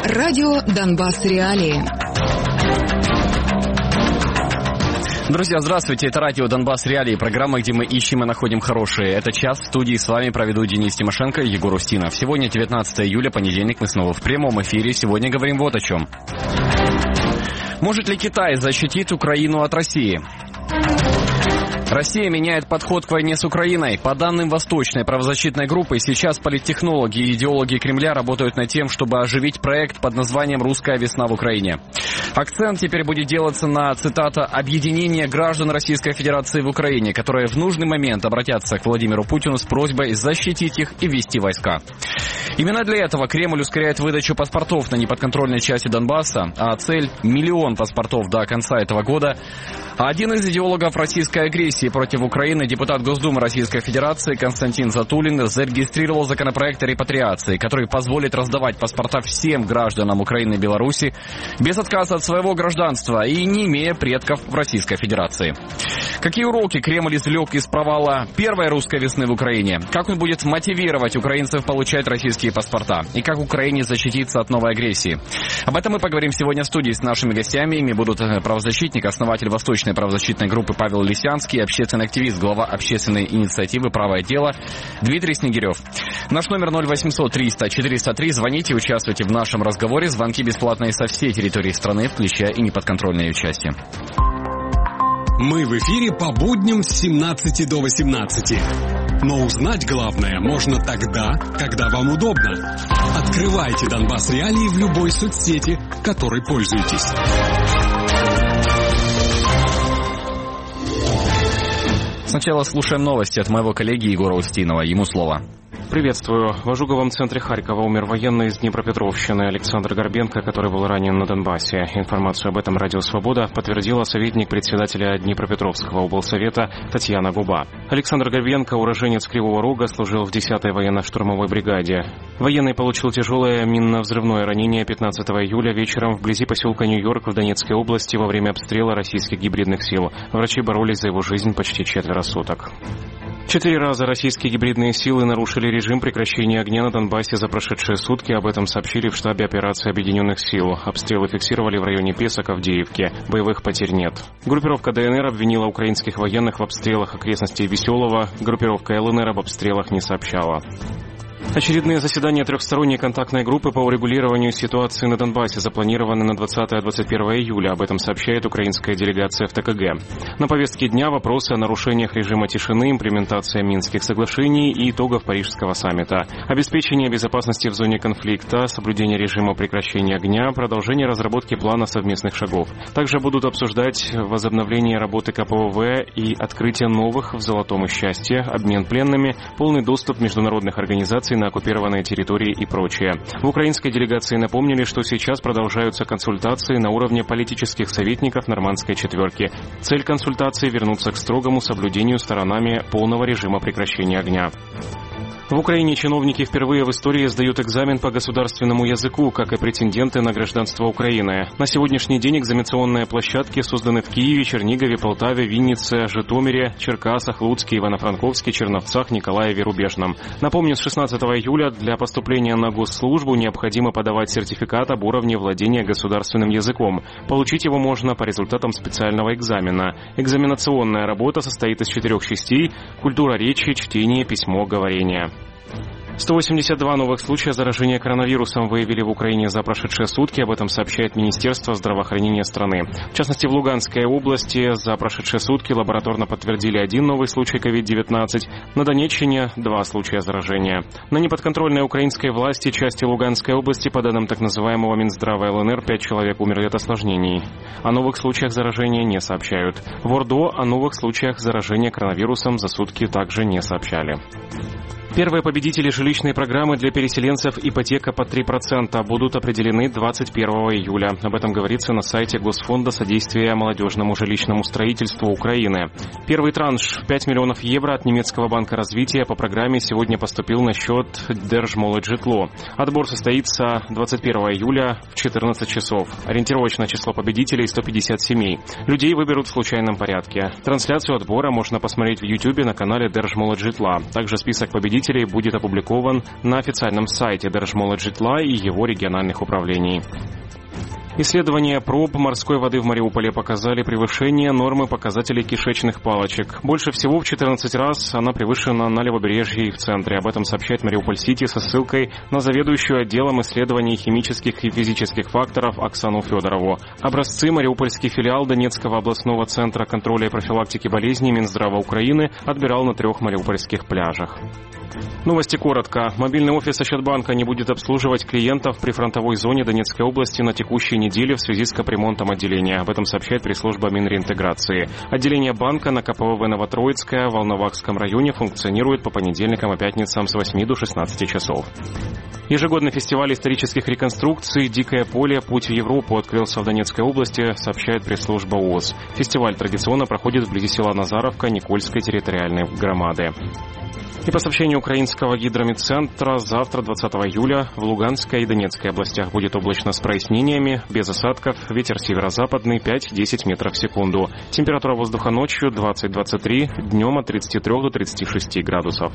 Радио «Донбасс. Реалии». Друзья, здравствуйте. Это радио «Донбасс. Реалии», программа, где мы ищем и находим хорошие. Это час. В студии с вами проведу Денис Тимошенко и Егор Устинов. Сегодня 19 июля, понедельник, мы снова в прямом эфире. Сегодня говорим вот о чем. Может ли Китай защитить Украину от России? Россия меняет подход к войне с Украиной. По данным Восточной правозащитной группы, сейчас политтехнологи и идеологи Кремля работают над тем, чтобы оживить проект под названием «Русская весна в Украине». Акцент теперь будет делаться на, цитата, «объединение граждан Российской Федерации в Украине, которые в нужный момент обратятся к Владимиру Путину с просьбой защитить их и ввести войска». Именно для этого Кремль ускоряет выдачу паспортов на неподконтрольной части Донбасса, а цель – 1 миллион паспортов до конца этого года. Один из идеологов российской агрессии против Украины, депутат Госдумы Российской Федерации Константин Затулин, зарегистрировал законопроект о репатриации, который позволит раздавать паспорта всем гражданам Украины и Беларуси без отказа от своего гражданства и не имея предков в Российской Федерации. Какие уроки Кремль извлек из провала первой русской весны в Украине? Как он будет мотивировать украинцев получать российские паспорта? И как Украине защититься от новой агрессии? Об этом мы поговорим сегодня в студии с нашими гостями. Ими будут правозащитник, основатель Восточной правозащитной группы Павел Лисянский, общественный активист, глава общественной инициативы «Правое дело» Дмитрий Снегирев. Наш номер 0800 300 403. Звоните, участвуйте в нашем разговоре. Звонки бесплатные со всей территории страны, включая и неподконтрольные ее части. Мы в эфире по будням с 17 до 18. Но узнать главное можно тогда, когда вам удобно. Открывайте «Донбасс. Реалии» в любой соцсети, которой пользуетесь. Сначала слушаем новости от моего коллеги Егора Устинова. Ему слово. Приветствую. В ожоговом центре Харькова умер военный из Днепропетровщины Александр Горбенко, который был ранен на Донбассе. Информацию об этом «Радио Свобода» подтвердила советник председателя Днепропетровского облсовета Татьяна Губа. Александр Горбенко, уроженец Кривого Рога, служил в 10-й военно-штурмовой бригаде. Военный получил тяжелое минно-взрывное ранение 15 июля вечером вблизи поселка Нью-Йорк в Донецкой области во время обстрела российских гибридных сил. Врачи боролись за его жизнь почти 4 суток. 4 раза российские гибридные силы нарушили режим прекращения огня на Донбассе за прошедшие сутки. Об этом сообщили в штабе операции Объединенных сил. Обстрелы фиксировали в районе Песок, Авдеевки. Боевых потерь нет. Группировка ДНР обвинила украинских военных в обстрелах окрестностей Веселого. Группировка ЛНР об обстрелах не сообщала. Очередные заседания трехсторонней контактной группы по урегулированию ситуации на Донбассе запланированы на 20-21 июля. Об этом сообщает украинская делегация в ТКГ. На повестке дня вопросы о нарушениях режима тишины, имплементация Минских соглашений и итогов Парижского саммита, обеспечение безопасности в зоне конфликта, соблюдение режима прекращения огня, продолжение разработки плана совместных шагов. Также будут обсуждать возобновление работы КПВВ и открытие новых в Золотом и Счастье, обмен пленными, полный доступ международных организаций на оккупированные территории и прочее. В украинской делегации напомнили, что сейчас продолжаются консультации на уровне политических советников Нормандской четверки. Цель консультаций – вернуться к строгому соблюдению сторонами полного режима прекращения огня. В Украине чиновники впервые в истории сдают экзамен по государственному языку, как и претенденты на гражданство Украины. На сегодняшний день экзаменационные площадки созданы в Киеве, Чернигове, Полтаве, Виннице, Житомире, Черкасах, Луцке, Ивано-Франковске, Черновцах, Николаеве, Рубежном. Напомню, с 16 июля для поступления на госслужбу необходимо подавать сертификат об уровне владения государственным языком. Получить его можно по результатам специального экзамена. Экзаменационная работа состоит из 4 частей – культура речи, чтение, письмо, говорение. 182 новых случая заражения коронавирусом выявили в Украине за прошедшие сутки. Об этом сообщает Министерство здравоохранения страны. В частности, в Луганской области за прошедшие сутки лабораторно подтвердили 1 новый случай COVID-19. На Донеччине 2 случая заражения. На неподконтрольной украинской власти части Луганской области, по данным так называемого Минздрава ЛНР, 5 человек умерли от осложнений. О новых случаях заражения не сообщают. В Ордо о новых случаях заражения коронавирусом за сутки также не сообщали. Первые победители жилищной программы для переселенцев «Ипотека под 3%» будут определены 21 июля. Об этом говорится на сайте Госфонда содействия молодежному жилищному строительству Украины. Первый транш – 5 миллионов евро от немецкого банка развития по программе сегодня поступил на счет Держмолоджитло. Отбор состоится 21 июля в 14 часов. Ориентировочное число победителей – 150 семей. Людей выберут в случайном порядке. Трансляцию отбора можно посмотреть в YouTube на канале Держмолоджитла. Также список победителей жителей будет опубликован на официальном сайте Держмолоджитла и его региональных управлений. Исследования проб морской воды в Мариуполе показали превышение нормы показателей кишечных палочек. Больше всего в 14 раз она превышена на левобережье и в центре. Об этом сообщает Мариуполь-Сити со ссылкой на заведующую отделом исследований химических и физических факторов Оксану Федорову. Образцы мариупольский филиал Донецкого областного центра контроля и профилактики болезней Минздрава Украины отбирал на 3 мариупольских пляжах. Новости коротко. Мобильный офис Ощадбанка не будет обслуживать клиентов при фронтовой зоне Донецкой области на текущей неделе в связи с капремонтом отделения. Об этом сообщает пресс-служба Минреинтеграции. Отделение банка на КПВВ Новотроицкая в Волновахском районе функционирует по понедельникам и пятницам с 8 до 16 часов. Ежегодный фестиваль исторических реконструкций «Дикое поле. Путь в Европу» открылся в Донецкой области, сообщает пресс-служба ООС. Фестиваль традиционно проходит вблизи села Назаровка Никольской территориальной громады. И по сообщению украинского гидрометцентра, завтра, 20 июля, в Луганской и Донецкой областях будет облачно с прояснениями, без осадков, ветер северо-западный 5-10 метров в секунду. Температура воздуха ночью 20-23, днем от 33 до 36 градусов.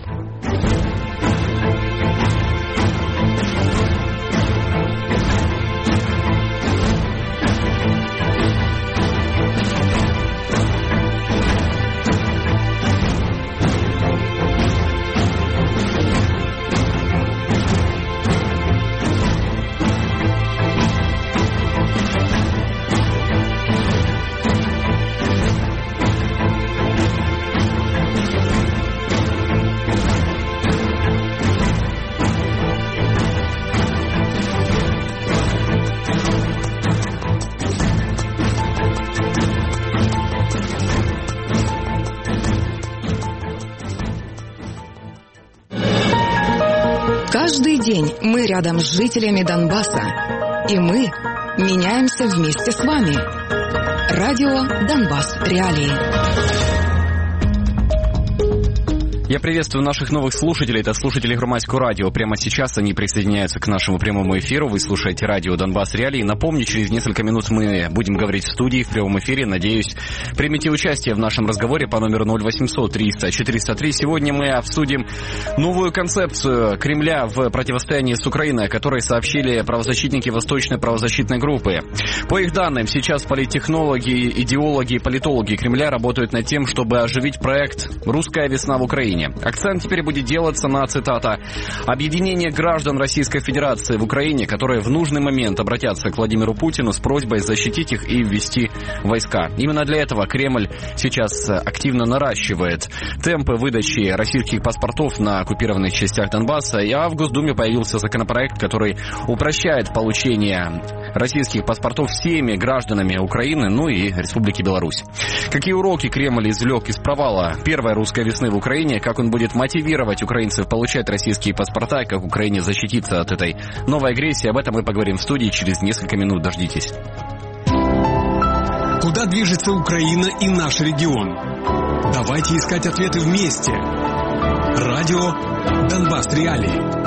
Каждый день мы рядом с жителями Донбасса, и мы меняемся вместе с вами. Радио «Донбасс. Реалии». Я приветствую наших новых слушателей. Это слушатели Громадского радио. Прямо сейчас они присоединяются к нашему прямому эфиру. Вы слушаете радио «Донбасс. Реалии». Напомню, через несколько минут мы будем говорить в студии в прямом эфире. Надеюсь, примите участие в нашем разговоре по номеру 0800 300 403. Сегодня мы обсудим новую концепцию Кремля в противостоянии с Украиной, о которой сообщили правозащитники Восточной правозащитной группы. По их данным, сейчас политтехнологи, идеологи и политологи Кремля работают над тем, чтобы оживить проект «Русская весна в Украине». Акцент теперь будет делаться на, цитата, «объединение граждан Российской Федерации в Украине, которые в нужный момент обратятся к Владимиру Путину с просьбой защитить их и ввести войска». Именно для этого Кремль сейчас активно наращивает темпы выдачи российских паспортов на оккупированных частях Донбасса. А в Госдуме появился законопроект, который упрощает получение российских паспортов всеми гражданами Украины, ну и Республики Беларусь. Какие уроки Кремль извлек из провала первой русской весны в Украине, как он будет мотивировать украинцев получать российские паспорта, и как Украине защититься от этой новой агрессии, об этом мы поговорим в студии через несколько минут. Дождитесь. Куда движется Украина и наш регион? Давайте искать ответы вместе. Радио «Донбасс. Реалии».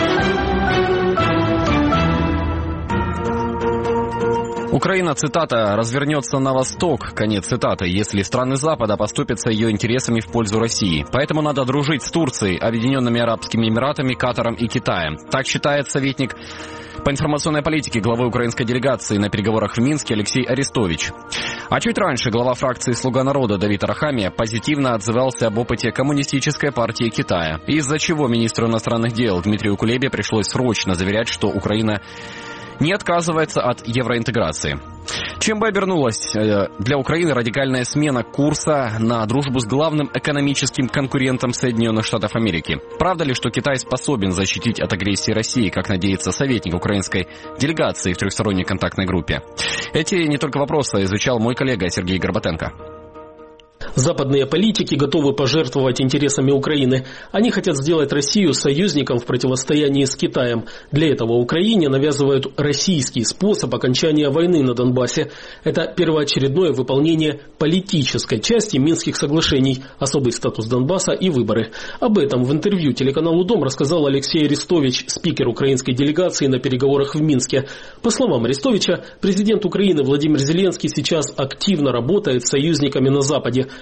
Украина, цитата, «развернется на восток», конец цитаты, если страны Запада поступятся ее интересами в пользу России. Поэтому надо дружить с Турцией, Объединенными Арабскими Эмиратами, Катаром и Китаем. Так считает советник по информационной политике главы украинской делегации на переговорах в Минске Алексей Арестович. А чуть раньше глава фракции «Слуга народа» Давид Арахамия позитивно отзывался об опыте коммунистической партии Китая, из-за чего министру иностранных дел Дмитрию Кулебе пришлось срочно заверять, что Украина не отказывается от евроинтеграции. Чем бы обернулась для Украины радикальная смена курса на дружбу с главным экономическим конкурентом Соединенных Штатов Америки? Правда ли, что Китай способен защитить от агрессии России, как надеется советник украинской делегации в трехсторонней контактной группе? Эти не только вопросы изучал мой коллега Сергей Горбатенко. Западные политики готовы пожертвовать интересами Украины. Они хотят сделать Россию союзником в противостоянии с Китаем. Для этого Украине навязывают российский способ окончания войны на Донбассе. Это первоочередное выполнение политической части Минских соглашений, особый статус Донбасса и выборы. Об этом в интервью телеканалу «Дом» рассказал Алексей Арестович, спикер украинской делегации на переговорах в Минске. По словам Арестовича, президент Украины Владимир Зеленский сейчас активно работает с союзниками на Западе.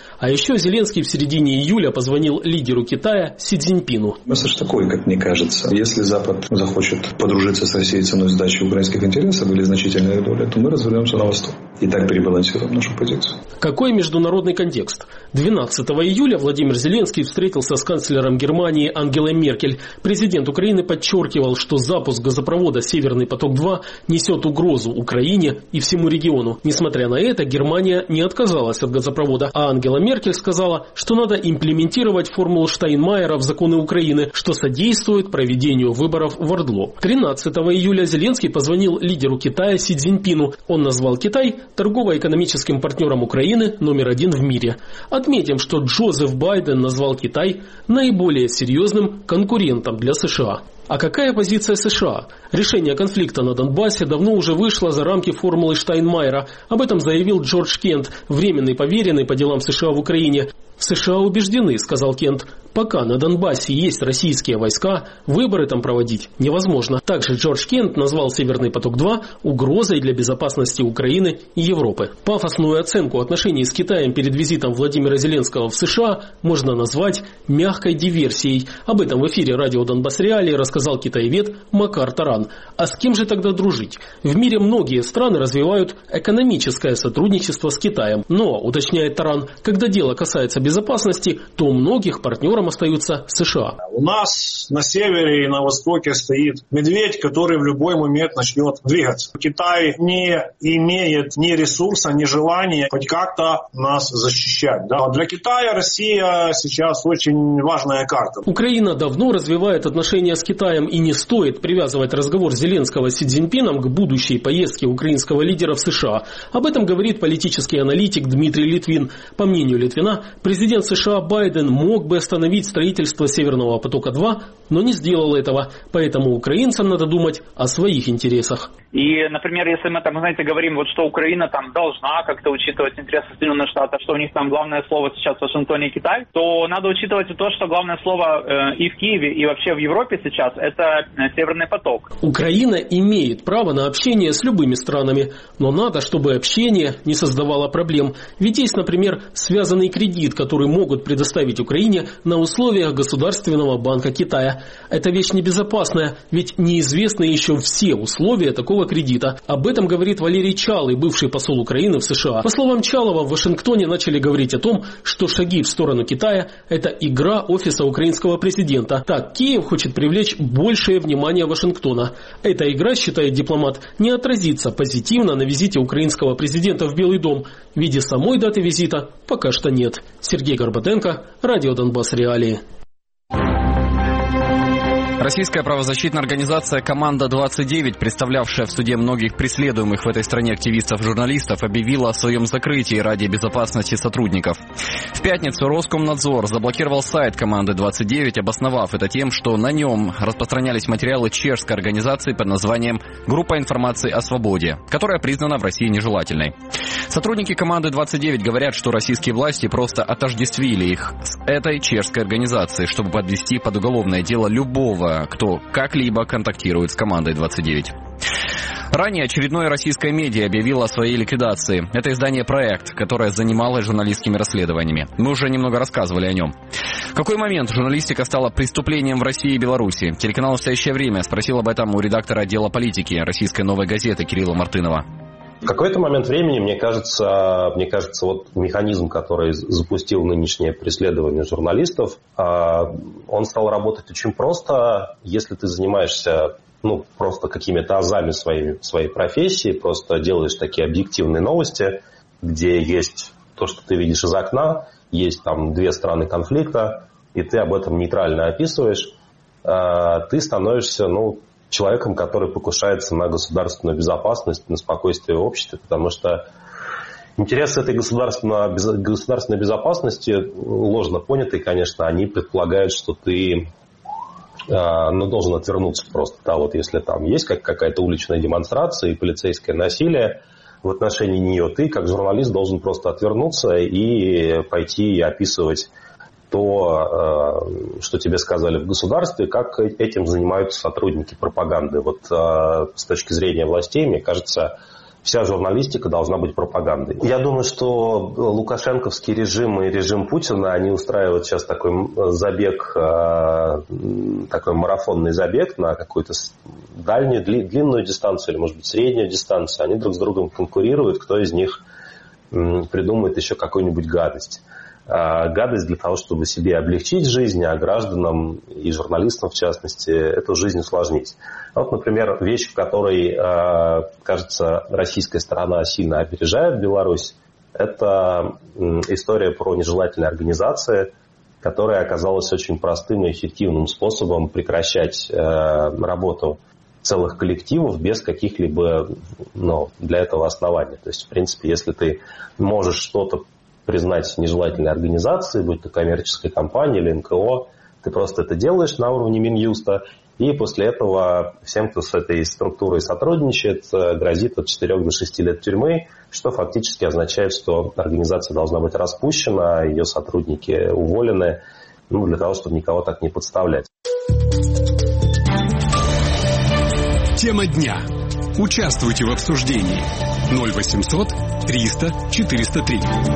А еще Зеленский в середине июля позвонил лидеру Китая Си Цзиньпину. Месседж такой, как мне кажется. Если Запад захочет подружиться с Россией ценой сдачи украинских интересов или значительной доли, то мы развернемся на восток. И так перебалансируем нашу позицию. Какой международный контекст? 12 июля Владимир Зеленский встретился с канцлером Германии Ангелой Меркель. Президент Украины подчеркивал, что запуск газопровода «Северный поток-2» несет угрозу Украине и всему региону. Несмотря на это, Германия не отказалась от газопровода, а Ангела Меркель сказала, что надо имплементировать формулу Штайнмайера в законы Украины, что содействует проведению выборов в Ордло. 13 июля Зеленский позвонил лидеру Китая Си Цзиньпину. Он назвал Китай торгово-экономическим партнером Украины номер 1 в мире. Отметим, что Джозеф Байден назвал Китай наиболее серьезным конкурентом для США. А какая позиция США? Решение конфликта на Донбассе давно уже вышло за рамки формулы Штайнмайера. Об этом заявил Джордж Кент, временный поверенный по делам США в Украине. В США убеждены, сказал Кент, пока на Донбассе есть российские войска, выборы там проводить невозможно. Также Джордж Кент назвал «Северный поток-2» угрозой для безопасности Украины и Европы. Пафосную оценку отношений с Китаем перед визитом Владимира Зеленского в США можно назвать мягкой диверсией. Об этом в эфире радио «Донбасс Реалии» рассказал китаевед Макар Таран. А с кем же тогда дружить? В мире многие страны развивают экономическое сотрудничество с Китаем. Но, уточняет Таран, когда дело касается безопасности, то у многих партнерам остаются США. У нас на севере и на востоке стоит медведь, который в любой момент начнет двигаться. Китай не имеет ни ресурса, ни желания хоть как-то нас защищать. Да? Для Китая Россия сейчас очень важная карта. Украина давно развивает отношения с Китаем, и не стоит привязывать разговор Зеленского с Си Цзиньпином к будущей поездке украинского лидера в США. Об этом говорит политический аналитик Дмитрий Литвин. По мнению Литвина, президент США Байден мог бы остановить строительство «Северного потока-2», но не сделал этого. Поэтому украинцам надо думать о своих интересах. И, например, если мы там, знаете, говорим, вот что Украина там должна как-то учитывать интересы Соединенных Штатов, что у них там главное слово сейчас в Вашингтоне и Китай, то надо учитывать и то, что главное слово и в Киеве, и вообще в Европе сейчас это Северный поток. Украина имеет право на общение с любыми странами, но надо, чтобы общение не создавало проблем. Ведь есть, например, связанный кредит, который могут предоставить Украине на условиях Государственного банка Китая. Это вещь небезопасная, ведь неизвестны еще все условия такого кредита. Об этом говорит Валерий Чалый, бывший посол Украины в США. По словам Чалова, в Вашингтоне начали говорить о том, что шаги в сторону Китая – это игра офиса украинского президента. Так, Киев хочет привлечь большее внимание Вашингтона. Эта игра, считает дипломат, не отразится позитивно на визите украинского президента в Белый дом. В виде самой даты визита пока что нет. Сергей Горбатенко, радио «Донбасс Реалии». Российская правозащитная организация «Команда-29», представлявшая в суде многих преследуемых в этой стране активистов-журналистов, объявила о своем закрытии ради безопасности сотрудников. В пятницу Роскомнадзор заблокировал сайт «Команды-29», обосновав это тем, что на нем распространялись материалы чешской организации под названием «Группа информации о свободе», которая признана в России нежелательной. Сотрудники «Команды-29» говорят, что российские власти просто отождествили их с этой чешской организацией, чтобы подвести под уголовное дело любого, кто как-либо контактирует с «Командой-29». Ранее очередное российское медиа объявило о своей ликвидации. Это издание «Проект», которое занималось журналистскими расследованиями. Мы уже немного рассказывали о нем. В какой момент журналистика стала преступлением в России и Беларуси? Телеканал «Настоящее время» спросил об этом у редактора отдела политики российской «Новой газеты» Кирилла Мартынова. В какой-то момент времени, мне кажется, вот механизм, который запустил нынешнее преследование журналистов, он стал работать очень просто. Если ты занимаешься просто какими-то азами своей профессии, просто делаешь такие объективные новости, где есть то, что ты видишь из окна, есть там две стороны конфликта, и ты об этом нейтрально описываешь, ты становишься, человеком, который покушается на государственную безопасность, на спокойствие общества, потому что интересы этой государственной безопасности, ложно понятые, конечно, они предполагают, что ты должен отвернуться просто. Да, вот если там есть какая-то уличная демонстрация и полицейское насилие в отношении нее, ты как журналист должен просто отвернуться и пойти и описывать то, что тебе сказали в государстве, как этим занимаются сотрудники пропаганды. Вот с точки зрения властей, мне кажется, вся журналистика должна быть пропагандой. Я думаю, что лукашенковский режим и режим Путина, они устраивают сейчас такой забег, такой марафонный забег на какую-то дальнюю, длинную дистанцию или, может быть, среднюю дистанцию. Они друг с другом конкурируют, кто из них придумает еще какую-нибудь гадость. Гадость для того, чтобы себе облегчить жизнь, а гражданам и журналистам, в частности, эту жизнь усложнить. Вот, например, вещь, в которой, кажется, российская сторона сильно опережает Беларусь, это история про нежелательные организации, которая оказалась очень простым и эффективным способом прекращать работу целых коллективов без каких-либо для этого оснований. То есть, в принципе, если ты можешь что-то признать нежелательной организацией, будь то коммерческая компания или НКО, ты просто это делаешь на уровне Минюста, и после этого всем, кто с этой структурой сотрудничает, грозит от 4 до 6 лет тюрьмы, что фактически означает, что организация должна быть распущена, ее сотрудники уволены, для того, чтобы никого так не подставлять. Тема дня. Участвуйте в обсуждении. 0800 300 403.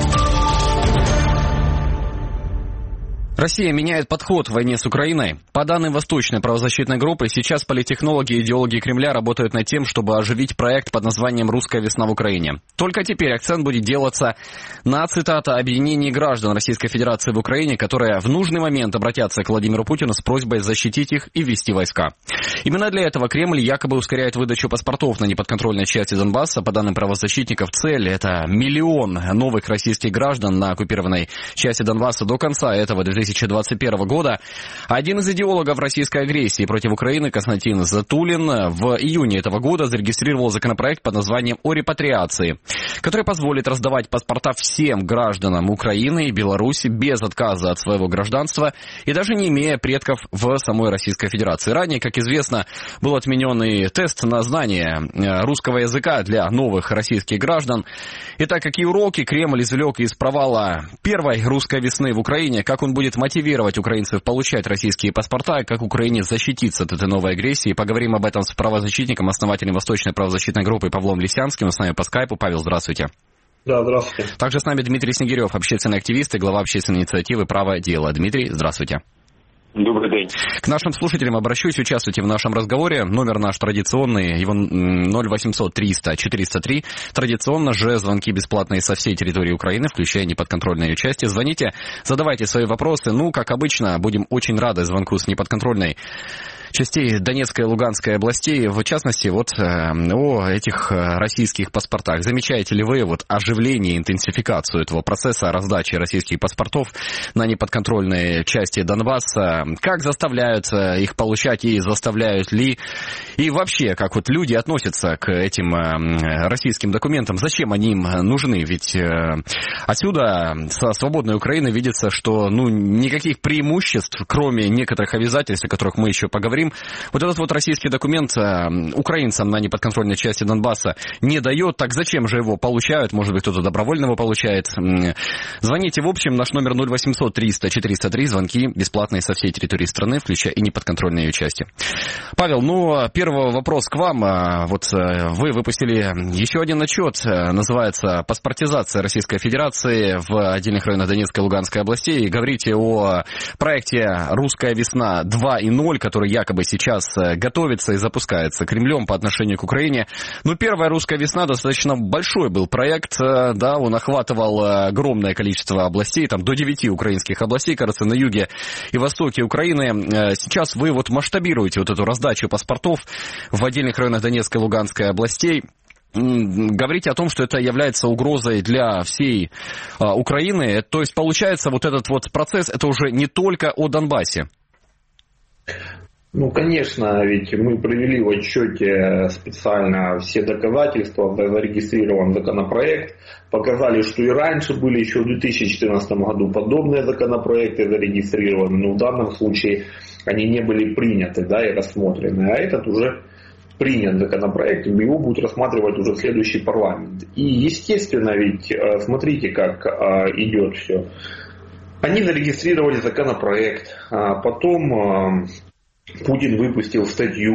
Россия меняет подход в войне с Украиной. По данным Восточной правозащитной группы, сейчас политтехнологи и идеологи Кремля работают над тем, чтобы оживить проект под названием «Русская весна в Украине». Только теперь акцент будет делаться на, цитата, «объединении граждан Российской Федерации в Украине, которые в нужный момент обратятся к Владимиру Путину с просьбой защитить их и ввести войска». Именно для этого Кремль якобы ускоряет выдачу паспортов на неподконтрольной части Донбасса. По данным правозащитников, цель – это 1 миллион новых российских граждан на оккупированной части Донбасса до конца этого 2021 года. Один из идеологов российской агрессии против Украины, Константин Затулин, в июне этого года зарегистрировал законопроект под названием «О репатриации», который позволит раздавать паспорта всем гражданам Украины и Беларуси без отказа от своего гражданства и даже не имея предков в самой Российской Федерации. Ранее, как известно, был отменен и тест на знание русского языка для новых российских граждан. И так как и уроки Кремль извлек из провала первой русской весны в Украине, как он будет мотивировать украинцев получать российские паспорта, как Украине защититься от этой новой агрессии. Поговорим об этом с правозащитником, основателем Восточной правозащитной группы Павлом Лисянским. Он с нами по скайпу. Павел, здравствуйте. Да, здравствуйте. Также с нами Дмитрий Снегирев, общественный активист и глава общественной инициативы «Право дела». Дмитрий, здравствуйте. Добрый день. К нашим слушателям обращусь, участвуйте в нашем разговоре. Номер наш традиционный, его 0800 300 403. Традиционно же звонки бесплатные со всей территории Украины, включая неподконтрольные ее части. Звоните, задавайте свои вопросы. Как обычно, будем очень рады звонку с неподконтрольной частей Донецкой и Луганской областей, в частности, о этих российских паспортах. Замечаете ли вы оживление, интенсификацию этого процесса раздачи российских паспортов на неподконтрольные части Донбасса? Как заставляют их получать и заставляют ли? И вообще, как люди относятся к этим российским документам? Зачем они им нужны? Ведь отсюда, со свободной Украины, видится, что никаких преимуществ, кроме некоторых обязательств, о которых мы еще поговорим, этот российский документ украинцам на неподконтрольной части Донбасса не дает. Так зачем же его получают? Может быть, кто-то добровольно его получает. Звоните, в общем, наш номер 0800 300 403. Звонки бесплатные со всей территории страны, включая и неподконтрольные ее части. Павел, первый вопрос к вам. Вы выпустили еще один отчет, называется «Паспортизация Российской Федерации в отдельных районах Донецкой и Луганской областей». И говорите о проекте «Русская весна 2.0», который якобы сейчас готовится и запускается Кремлем по отношению к Украине. Первая «Русская весна» достаточно большой был проект, да, он охватывал огромное количество областей, до 9 украинских областей, кажется, на юге и востоке Украины. Сейчас вы масштабируете эту раздачу паспортов в отдельных районах Донецкой и Луганской областей. Говорите о том, что это является угрозой для всей Украины. То есть, получается, этот процесс, это уже не только о Донбассе. Конечно, ведь мы провели в отчете специально все доказательства, зарегистрирован законопроект, показали, что и раньше были еще в 2014 году подобные законопроекты зарегистрированы, но в данном случае они не были приняты, и рассмотрены, а этот уже принят законопроект, его будет рассматривать уже следующий парламент. И естественно, ведь смотрите, как идет все. Они зарегистрировали законопроект, потом Путин выпустил статью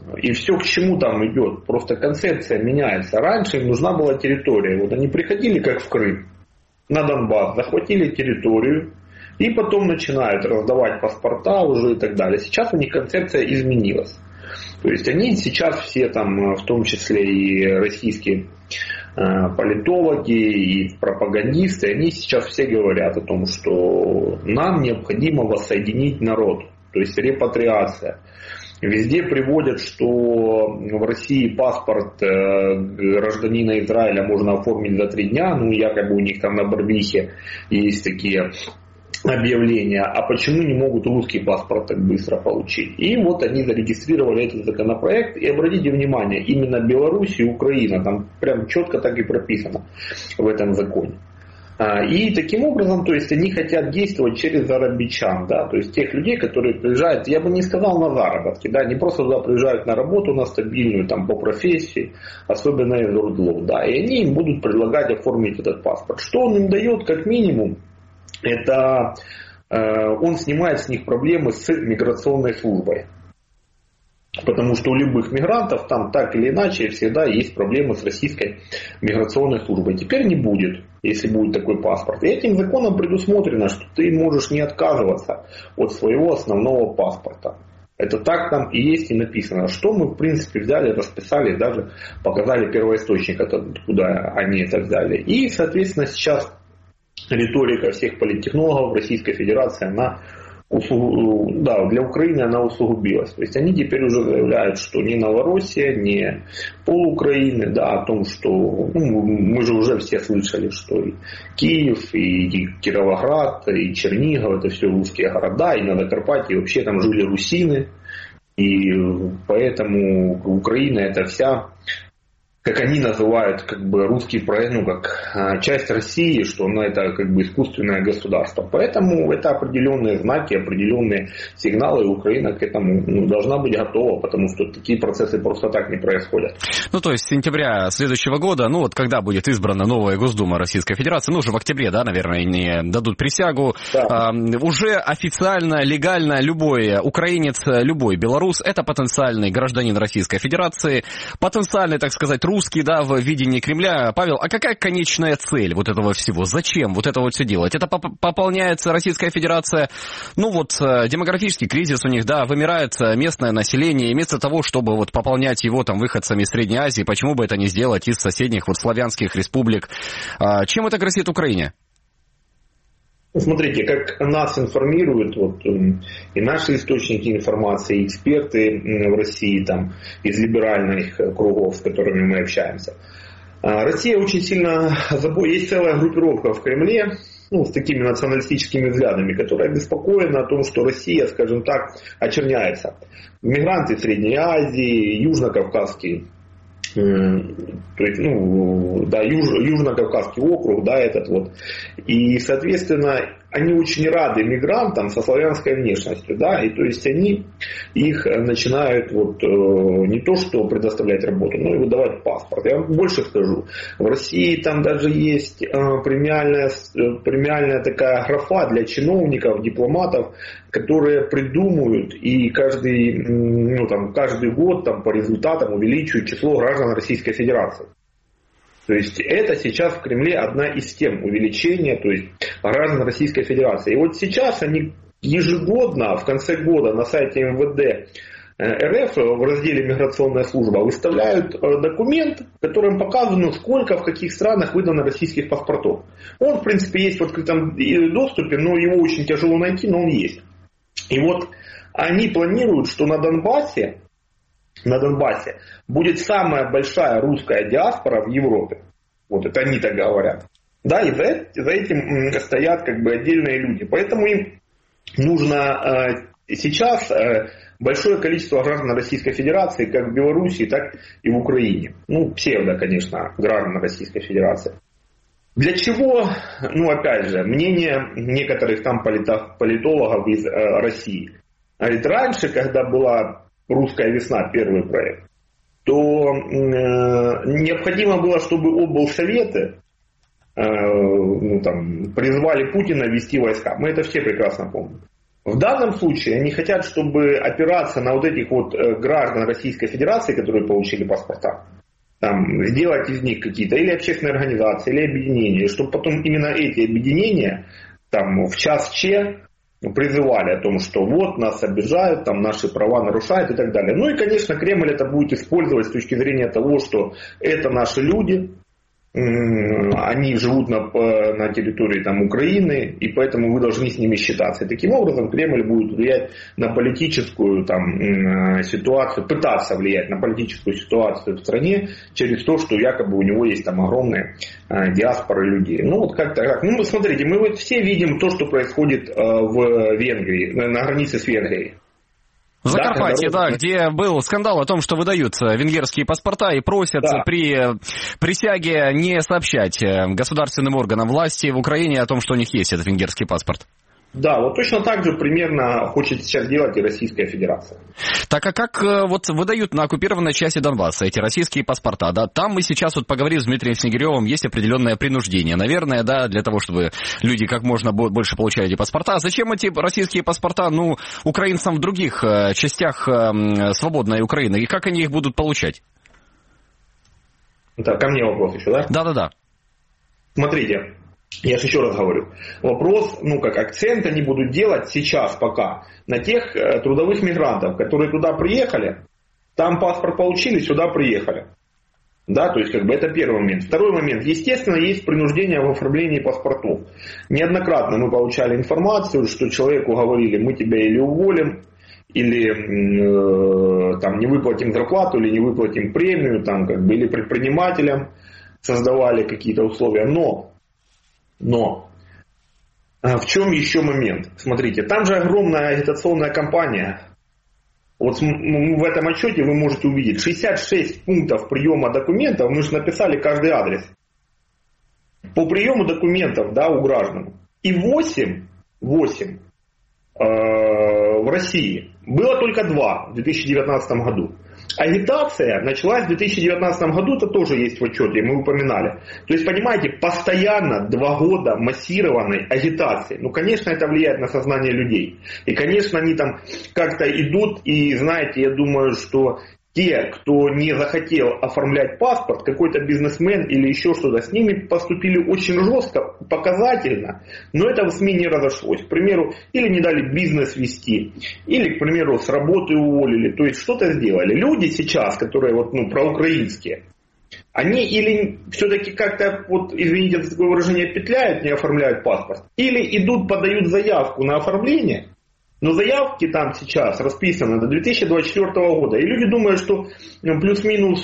И все к чему там идет. Просто концепция меняется. Раньше им нужна была территория. Вот они приходили, как в Крым, на Донбасс, захватили территорию, и потом начинают раздавать паспорта уже и так далее. Сейчас у них концепция изменилась. То есть они сейчас все там, в том числе и российские политологи, и пропагандисты, они сейчас все говорят о том, что нам необходимо воссоединить народ. То есть репатриация. Везде приводят, что в России паспорт гражданина Израиля можно оформить за 3 дня. Ну, якобы у них там на Барвихе есть такие объявления. А почему не могут русский паспорт так быстро получить? И вот они зарегистрировали этот законопроект. И обратите внимание, именно Беларусь и Украина. Там прям четко так и прописано в этом законе. И таким образом, то есть они хотят действовать через зарабичан, да, то есть тех людей, которые приезжают, я бы не сказал на заработки, да, не просто туда приезжают на работу, на стабильную, там, по профессии, особенно из Ордлов, да, и они им будут предлагать оформить этот паспорт. Что он им дает, как минимум, это он снимает с них проблемы с миграционной службой. Потому что у любых мигрантов там так или иначе всегда есть проблемы с российской миграционной службой. Теперь не будет, если будет такой паспорт. И этим законом предусмотрено, что ты можешь не отказываться от своего основного паспорта. Это так там и есть и написано. Что мы в принципе взяли, расписали, даже показали первоисточник, откуда они это взяли. И соответственно сейчас риторика всех политтехнологов Российской Федерации, она для Украины она усугубилась. То есть они теперь уже заявляют, что ни Новороссия, ни полукраины, да, о том, что мы же уже все слышали, что и Киев, и Кировоград, и Чернигов, это все русские города, и на Закарпатье вообще там жили русины, и поэтому Украина это вся, как они называют, как бы русский проект, как часть России, что она это как бы искусственное государство. Поэтому это определенные знаки, определенные сигналы, и Украина к этому должна быть готова, потому что такие процессы просто так не происходят. Ну, то есть с сентября следующего года, ну, вот когда будет избрана новая Госдума Российской Федерации, ну, уже в октябре, да, наверное, не дадут присягу, да. Уже официально, легально любой украинец, любой белорус, это потенциальный гражданин Российской Федерации, потенциальный, так сказать, русский, да, в видении Кремля. Павел, а какая конечная цель вот этого всего? Зачем вот это вот все делать? Это пополняется Российская Федерация, ну вот демографический кризис у них, да, вымирает местное население, и вместо того, чтобы вот пополнять его там выходцами из Средней Азии, почему бы это не сделать из соседних вот славянских республик? Чем это грозит Украине? Смотрите, как нас информируют вот, и наши источники информации, и эксперты в России, там, из либеральных кругов, с которыми мы общаемся. Россия очень сильно есть целая группировка в Кремле, с такими националистическими взглядами, которая обеспокоена о том, что Россия, скажем так, очерняется. Мигранты Средней Азии, Южно-Кавказский, то есть, Южно-Кавказский округ, да, этот вот. И, соответственно, они очень рады мигрантам со славянской внешностью, да, и то есть они их начинают вот не то что предоставлять работу, но и выдавать паспорт. Я вам больше скажу, в России там даже есть премиальная такая графа для чиновников, дипломатов, которые придумывают и каждый год там, по результатам увеличивают число граждан Российской Федерации. То есть это сейчас в Кремле одна из тем увеличения, то есть граждан Российской Федерации. И вот сейчас они ежегодно, в конце года на сайте МВД РФ в разделе «Миграционная служба» выставляют документ, в котором показано, сколько в каких странах выдано российских паспортов. Он, в принципе, есть в открытом доступе, но его очень тяжело найти, но он есть. И вот они планируют, что на Донбассе будет самая большая русская диаспора в Европе. Вот это они так говорят. Да, и за этим стоят как бы отдельные люди. Поэтому им нужно сейчас большое количество граждан Российской Федерации, как в Беларуси, так и в Украине. Псевдо, конечно, граждан Российской Федерации. Для чего, опять же, мнение некоторых там политологов из России. Говорит, раньше, когда была «Русская весна», первый проект, то необходимо было, чтобы облсоветы призвали Путина ввести войска. Мы это все прекрасно помним. В данном случае они хотят, чтобы опираться на вот этих вот граждан Российской Федерации, которые получили паспорта, там, сделать из них какие-то или общественные организации, или объединения, чтобы потом именно эти объединения там, в час Ч призывали о том, что вот нас обижают, там, наши права нарушают и так далее. Ну и, конечно, Кремль это будет использовать с точки зрения того, что это наши люди, они живут на территории там, Украины, и поэтому вы должны с ними считаться. И таким образом Кремль будет влиять на политическую там, ситуацию, пытаться влиять на политическую ситуацию в стране через то, что якобы у него есть там огромные диаспоры людей. Ну вот как-то так. Ну смотрите, мы вот все видим то, что происходит в Венгрии, на границе с Венгрией. В Закарпатье, да, где был скандал о том, что выдаются венгерские паспорта и просят при присяге не сообщать государственным органам власти в Украине о том, что у них есть этот венгерский паспорт. Да, вот точно так же примерно хочет сейчас делать и Российская Федерация. Так а как вот выдают на оккупированной части Донбасса эти российские паспорта? Да, там мы сейчас вот поговорим с Дмитрием Снегиревым, есть определенное принуждение. Наверное, да, для того, чтобы люди как можно больше получали эти паспорта. Зачем эти российские паспорта, украинцам в других частях свободной Украины? И как они их будут получать? Так, ко мне вопрос еще, да? Да-да-да. Смотрите. Я же еще раз говорю, вопрос, как акцент они будут делать сейчас пока на тех трудовых мигрантов, которые туда приехали, там паспорт получили, сюда приехали. Да, то есть это первый момент. Второй момент, естественно, есть принуждение в оформлении паспортов. Неоднократно мы получали информацию, что человеку говорили, мы тебя или уволим, или там, не выплатим зарплату, или не выплатим премию, там, или предпринимателям создавали какие-то условия, Но в чем еще момент? Смотрите, там же огромная агитационная кампания. Вот в этом отчете вы можете увидеть 66 пунктов приема документов, мы же написали каждый адрес. По приему документов, да, у граждан. И 8 в России. Было только 2 в 2019 году. Агитация началась в 2019 году, это тоже есть в отчете, мы упоминали. То есть, понимаете, постоянно 2 года массированной агитации. Конечно, это влияет на сознание людей. И, конечно, они там как-то идут, и, знаете, я думаю, что те, кто не захотел оформлять паспорт, какой-то бизнесмен или еще что-то, с ними поступили очень жестко, показательно, но это в СМИ не разошлось. К примеру, или не дали бизнес вести, или, к примеру, с работы уволили, то есть что-то сделали. Люди сейчас, которые проукраинские, они или все-таки как-то, извините за такое выражение, петляют, не оформляют паспорт, или идут, подают заявку на оформление. Но заявки там сейчас расписаны до 2024 года. И люди думают, что плюс-минус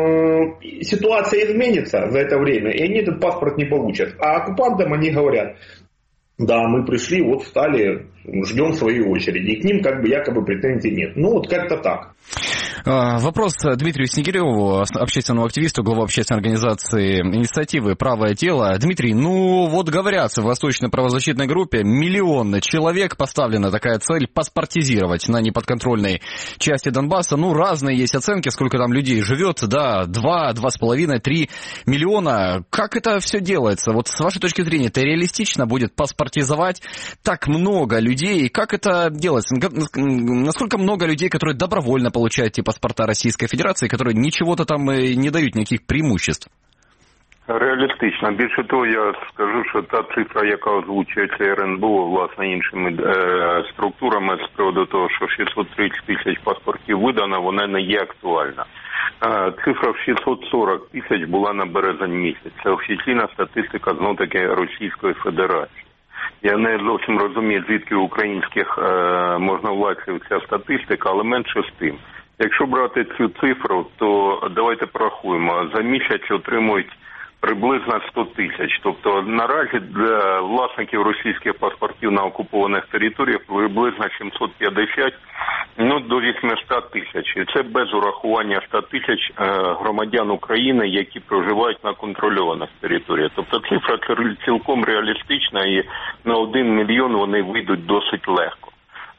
ситуация изменится за это время, и они этот паспорт не получат. А оккупантам они говорят, да, мы пришли, встали, ждем своей очереди. И к ним якобы претензий нет. Как-то так. Вопрос Дмитрию Снегиреву, общественному активисту, главу общественной организации инициативы «Правое дело». Дмитрий, говорят, в Восточной правозащитной группе 1 миллион человек, поставлена такая цель паспортизировать на неподконтрольной части Донбасса. Разные есть оценки, сколько там людей живет, да, 2, 2,5, 3 миллиона. Как это все делается? С вашей точки зрения, это реалистично будет паспортизовать так много людей? Как это делается? Насколько много людей, которые добровольно получают эти паспорта Российской Федерации, которые ничего-то там не дают, никаких преимуществ? Реалістично. Більше того, я скажу, що та цифра, яка озвучується РНБО, власне, іншими структурами з приводу того, що 630 тисяч паспортів видано, вона не є актуальна. Цифра в 640 тисяч була на березень місяць. Це офіційна статистика, знов-таки, Російської Федерації. Я не зовсім розумію, звідки у українських можновладців ця статистика, але менше з тим. Якщо брати цю цифру, то давайте порахуємо. За місяць отримують приблизно 100 тисяч. Тобто наразі для власників російських паспортів на окупованих територіях приблизно 750 до 800 тисяч. І це без урахування 100 тисяч громадян України, які проживають на контрольованих територіях. Тобто цифра цілком реалістична і на 1 мільйон вони вийдуть досить легко.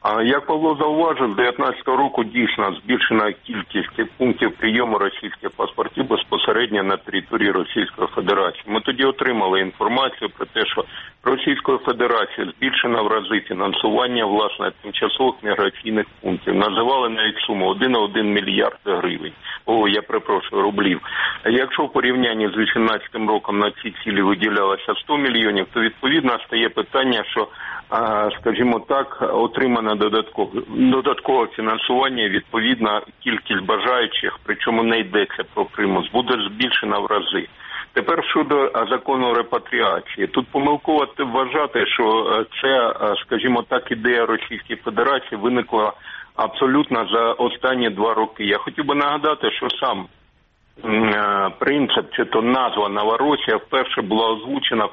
Як Павло зауважив, з 2019 року дійсно збільшена кількість пунктів прийому російських паспортів безпосередньо на території Російської Федерації. Ми тоді отримали інформацію про те, що Російською Федерацією збільшено в рази фінансування, власне, тимчасових міграційних пунктів. Називали навіть суму 1,1 мільярд гривень. Рублів. Якщо в порівнянні з 2018 роком на ці цілі виділялося 100 мільйонів, то відповідно стає питання, що, скажімо так, отримано додаткове фінансування, відповідно кількість бажаючих, причому не йдеться про примус, буде збільшена в рази. Тепер щодо закону репатріації. Тут помилково вважати, що це, скажімо так, ідея Російської Федерації виникла абсолютно за останні 2 роки. Я хотів би нагадати, що сам принцип, чи то назва Новоросія вперше була озвучена в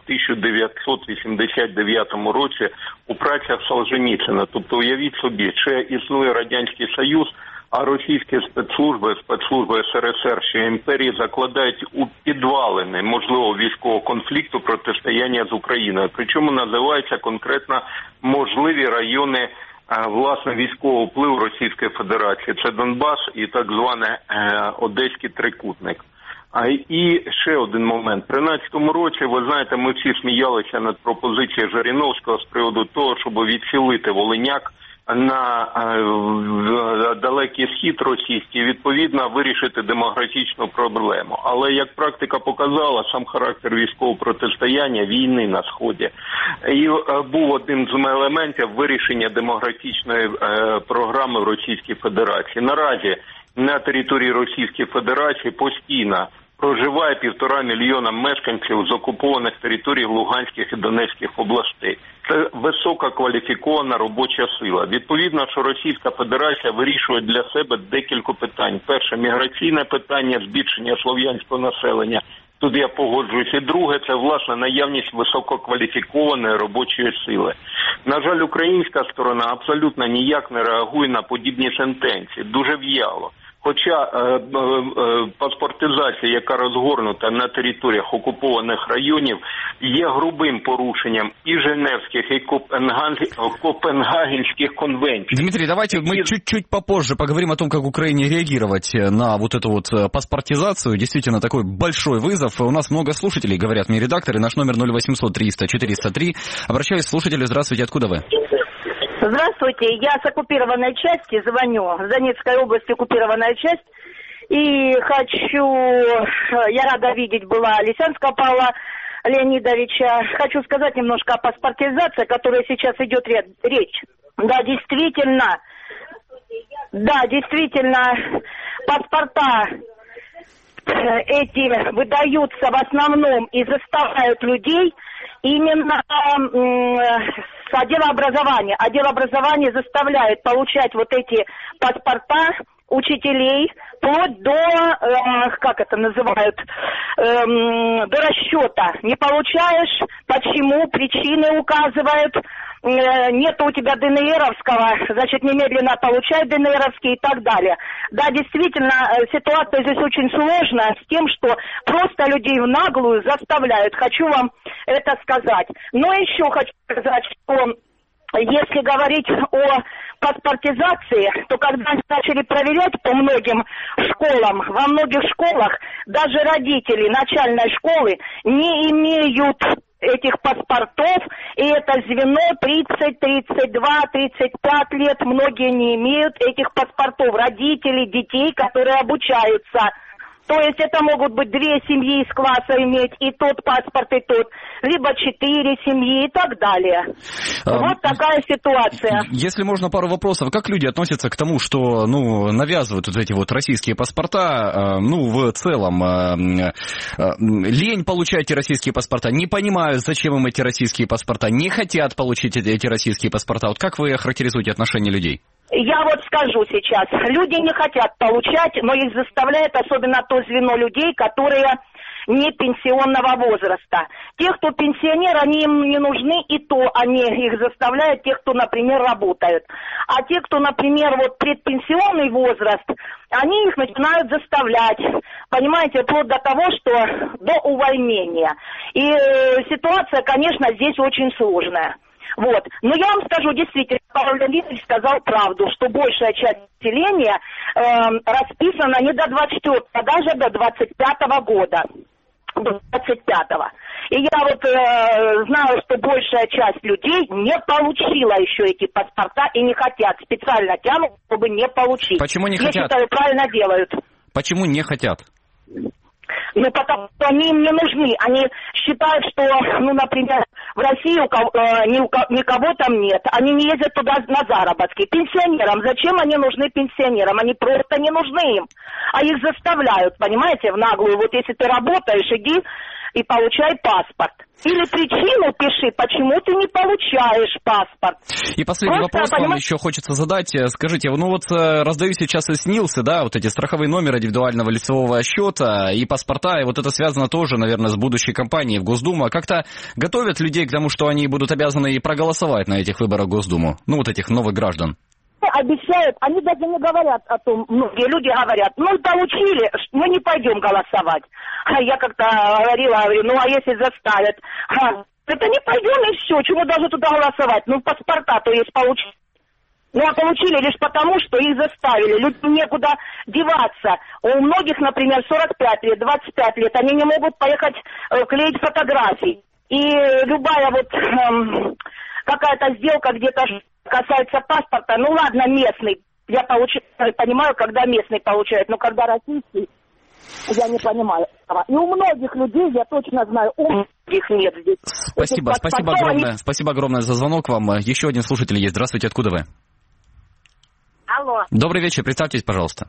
1989 році у працях Солженіцина. Тобто, уявіть собі, ще існує Радянський Союз, а російські спецслужби СРСР ще імперії закладають у підвалини можливого військового конфлікту протистояння з Україною. Причому називаються конкретно можливі райони власне військового впливу Російської Федерації. Це Донбас і так званий Одеський трикутник. І ще один момент. У 2013 році, ви знаєте, ми всі сміялися над пропозицією Жириновського з приводу того, щоб відселити Волиняк на далекий схід російський, відповідно вирішити демографічну проблему. Але, як практика показала, сам характер військового протистояння, війни на Сході, і був один з елементів вирішення демографічної програми в Російській Федерації. Наразі на території Російської Федерації постійно проживає 1,5 мільйона мешканців з окупованих територій Луганських і Донецьких областей. Це висококваліфікована робоча сила. Відповідно, що Російська Федерація вирішує для себе декілька питань. Перше – міграційне питання, збільшення слов'янського населення. Тут я погоджуюсь. І друге – це, власне, наявність висококваліфікованої робочої сили. На жаль, українська сторона абсолютно ніяк не реагує на подібні сентенції. Дуже в'яло. Хоча паспортизація, яка розгорнута на територіях окупованих районів, є грубим порушенням і Женевських, і Копенгагенских конвенций. Дмитрий, давайте мы чуть-чуть попозже поговорим о том, как Украине реагировать на вот эту вот паспортизацию. Действительно, такой большой вызов. У нас много слушателей, говорят мне редакторы. Наш номер 0800 300 403. Обращаюсь, слушатели, здравствуйте, откуда вы? Здравствуйте, я с оккупированной части звоню, в Донецкой области оккупированная часть, и я рада видеть была Лисянского Павла Леонидовича. Хочу сказать немножко о паспортизации, о которой сейчас идет речь. Да, действительно, паспорта эти выдаются в основном и заставляют людей именно с отдела образования. Отдел образования заставляет получать вот эти паспорта учителей вплоть до, до расчета. Не получаешь, почему, причины указывают, нет у тебя ДНРовского, значит, немедленно получай ДНРовский и так далее. Да, действительно, ситуация здесь очень сложная с тем, что просто людей в наглую заставляют. Хочу вам это сказать. Но еще хочу сказать, что если говорить о паспортизации, то когда начали проверять по многим школам, во многих школах даже родители начальной школы не имеют этих паспортов, и это звено 30, 32, 35 лет, многие не имеют этих паспортов, родители детей, которые обучаются. То есть это могут быть 2 семьи из класса иметь, и тот паспорт, и тот, либо 4 семьи и так далее. Вот такая ситуация. Если можно, пару вопросов. Как люди относятся к тому, что навязывают вот эти вот российские паспорта, в целом, лень получать эти российские паспорта, не понимают, зачем им эти российские паспорта, не хотят получить эти российские паспорта. Вот как вы характеризуете отношение людей? Я вот скажу сейчас, люди не хотят получать, но их заставляет особенно то звено людей, которые не пенсионного возраста. Те, кто пенсионер, они им не нужны, и то они их заставляют, те, кто, например, работают. А те, кто, например, предпенсионный возраст, они их начинают заставлять, понимаете, вплоть до того, что до увольнения. И ситуация, конечно, здесь очень сложная. Вот. Но я вам скажу, действительно, Павел Леонидович сказал правду, что большая часть населения расписана не до 24-го, а даже до 25-го года. До 25-го. И я вот знаю, что большая часть людей не получила еще эти паспорта и не хотят. Специально тянут, чтобы не получить. Почему не хотят? Я считаю, правильно делают. Почему не хотят? Ну, потому что они им не нужны. Они считают, что, ну, например, в России никого там нет. Они не ездят туда на заработки. Пенсионерам. Зачем они нужны пенсионерам? Они просто не нужны им. А их заставляют, понимаете, в наглую. Вот если ты работаешь, иди и получай паспорт. Или причину пиши, почему ты не получаешь паспорт. И последний вопрос вам еще хочется задать. Скажите, ну вот раздаю сейчас и СНИЛСы, да, вот эти страховые номеры индивидуального лицевого счета и паспорта, и вот это связано тоже, наверное, с будущей кампанией в Госдуму. А как-то готовят людей к тому, что они будут обязаны и проголосовать на этих выборах в Госдуму? Ну, вот этих новых граждан. Обещают, они даже не говорят о том, многие люди говорят, ну, получили, мы не пойдем голосовать. А я как-то говорю, ну, а если заставят? Это не пойдем и все, чего даже туда голосовать? Ну, паспорта-то есть получили. Ну, а получили лишь потому, что их заставили. Людям некуда деваться. У многих, например, 45 лет, 25 лет, они не могут поехать клеить фотографии. И любая вот какая-то сделка где-то касается паспорта, ну ладно, местный, я понимаю, когда местный получает, но когда российский, я не понимаю. И у многих людей, я точно знаю, у многих нет здесь. Спасибо огромное. Спасибо огромное за звонок вам. Еще один слушатель есть. Здравствуйте, откуда вы? Алло. Добрый вечер, представьтесь, пожалуйста.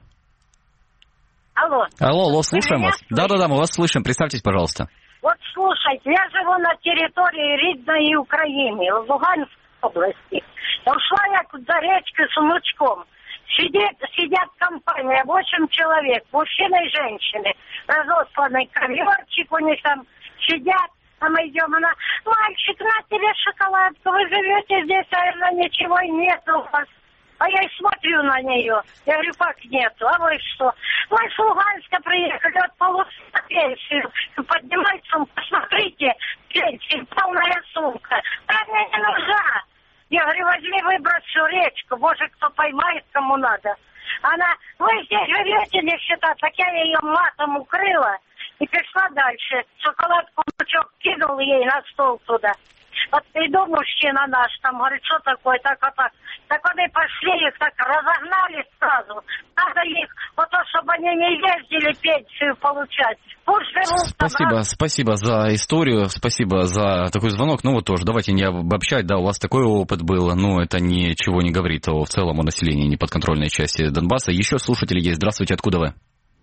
Алло, слушаем вас. Да, мы вас слышим, представьтесь, пожалуйста. Вот слушайте, я живу на территории рідної України, в Луганской области. Ушла я за речкой с внучком. Сидят компания, 8 человек, мужчины и женщины. Разосланный коверчик у них там сидят. А мы идем, она, мальчик, на тебе шоколадку, вы живете здесь, а ничего и нет у вас. А я и смотрю на нее. Я говорю, как нету? А вы что? Мы с Луганска приехали, от полуса пенсию. Поднимайте сумку, посмотрите, пенсия, полная сумка. Да мне не нужна. Я говорю, возьми, выбрось всю речку. Может, кто поймает, кому надо. Она, вы здесь живете, не считать. Так я ее матом укрыла и пришла дальше. Шоколадку внучок кинул ей на стол туда. Вот иду, мужчина наш, там, говорит, что такое, так. Так они пошли, их так разогнали сразу. Надо их, вот то, чтобы они не ездили пенсию получать. Пусть живут. Спасибо за историю, спасибо за такой звонок. Ну вот тоже, давайте не обобщать, да, у вас такой опыт был, но это ничего не говорит в целом о населении неподконтрольной части Донбасса. Еще слушатели есть. Здравствуйте, откуда вы?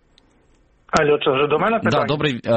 Алло, це вже до мене питання?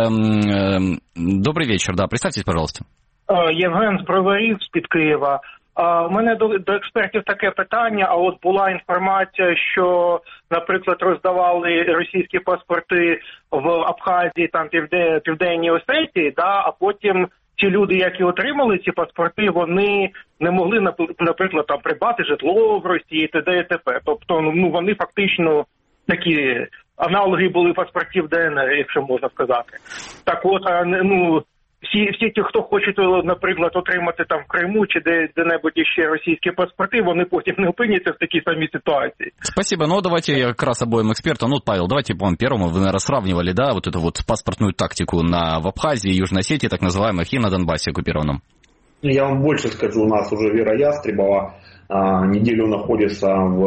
Да, добрий вечір, да, представтесь, пожалуйста. Євген з Броварів, з-під Києва. У мене до експертів таке питання, а от була інформація, що, наприклад, роздавали російські паспорти в Абхазії, там, Південній Осетії, да, а потім ті люди, які отримали ці паспорти, вони не могли, наприклад, там, придбати житло в Росії, т.д. і т.п. Тобто, ну, вони фактично такі аналоги були паспортів ДНР, якщо можна сказати. Так от, ну, всі ті, хто хочуть, наприклад, отримати там в Криму чи де-небудь ще російські паспорти, вони потім не опиняться в такій самій ситуації. Спасибо. Ну, давайте я как раз обоим экспертам. Ну, Павел, давайте по первому. Вы, наверное, сравнивали, да, вот эту вот паспортную тактику в Абхазии, Южной Осетии, так называемых, и на Донбассе оккупированном. Я вам больше скажу, у нас уже Вера Ястребова неделю находится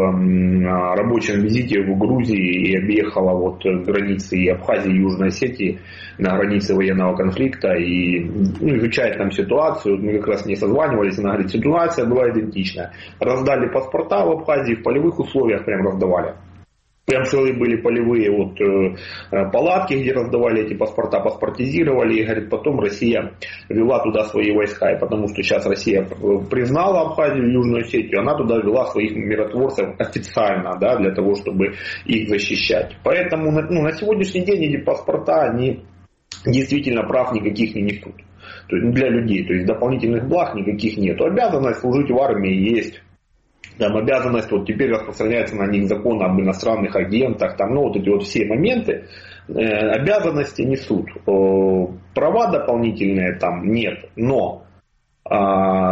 в рабочем визите в Грузии и объехала вот границы и Абхазии, и Южной Осетии на границе военного конфликта и изучает там ситуацию. Мы как раз не созванивались, она говорит, ситуация была идентичная. Раздали паспорта в Абхазии, в полевых условиях прям раздавали. Прям целые были полевые вот палатки, где раздавали эти паспорта, паспортизировали. И, говорит, потом Россия вела туда свои войска. И потому что сейчас Россия признала Абхазию, Южную Осетию, она туда вела своих миротворцев официально, да, для того, чтобы их защищать. Поэтому на сегодняшний день эти паспорта, они действительно прав никаких не несут. То есть для людей, то есть дополнительных благ никаких нет. Обязанность служить в армии есть. Там обязанность, вот теперь распространяется на них закон об иностранных агентах, там, ну вот эти вот все моменты, обязанности несут. Права дополнительные там нет, но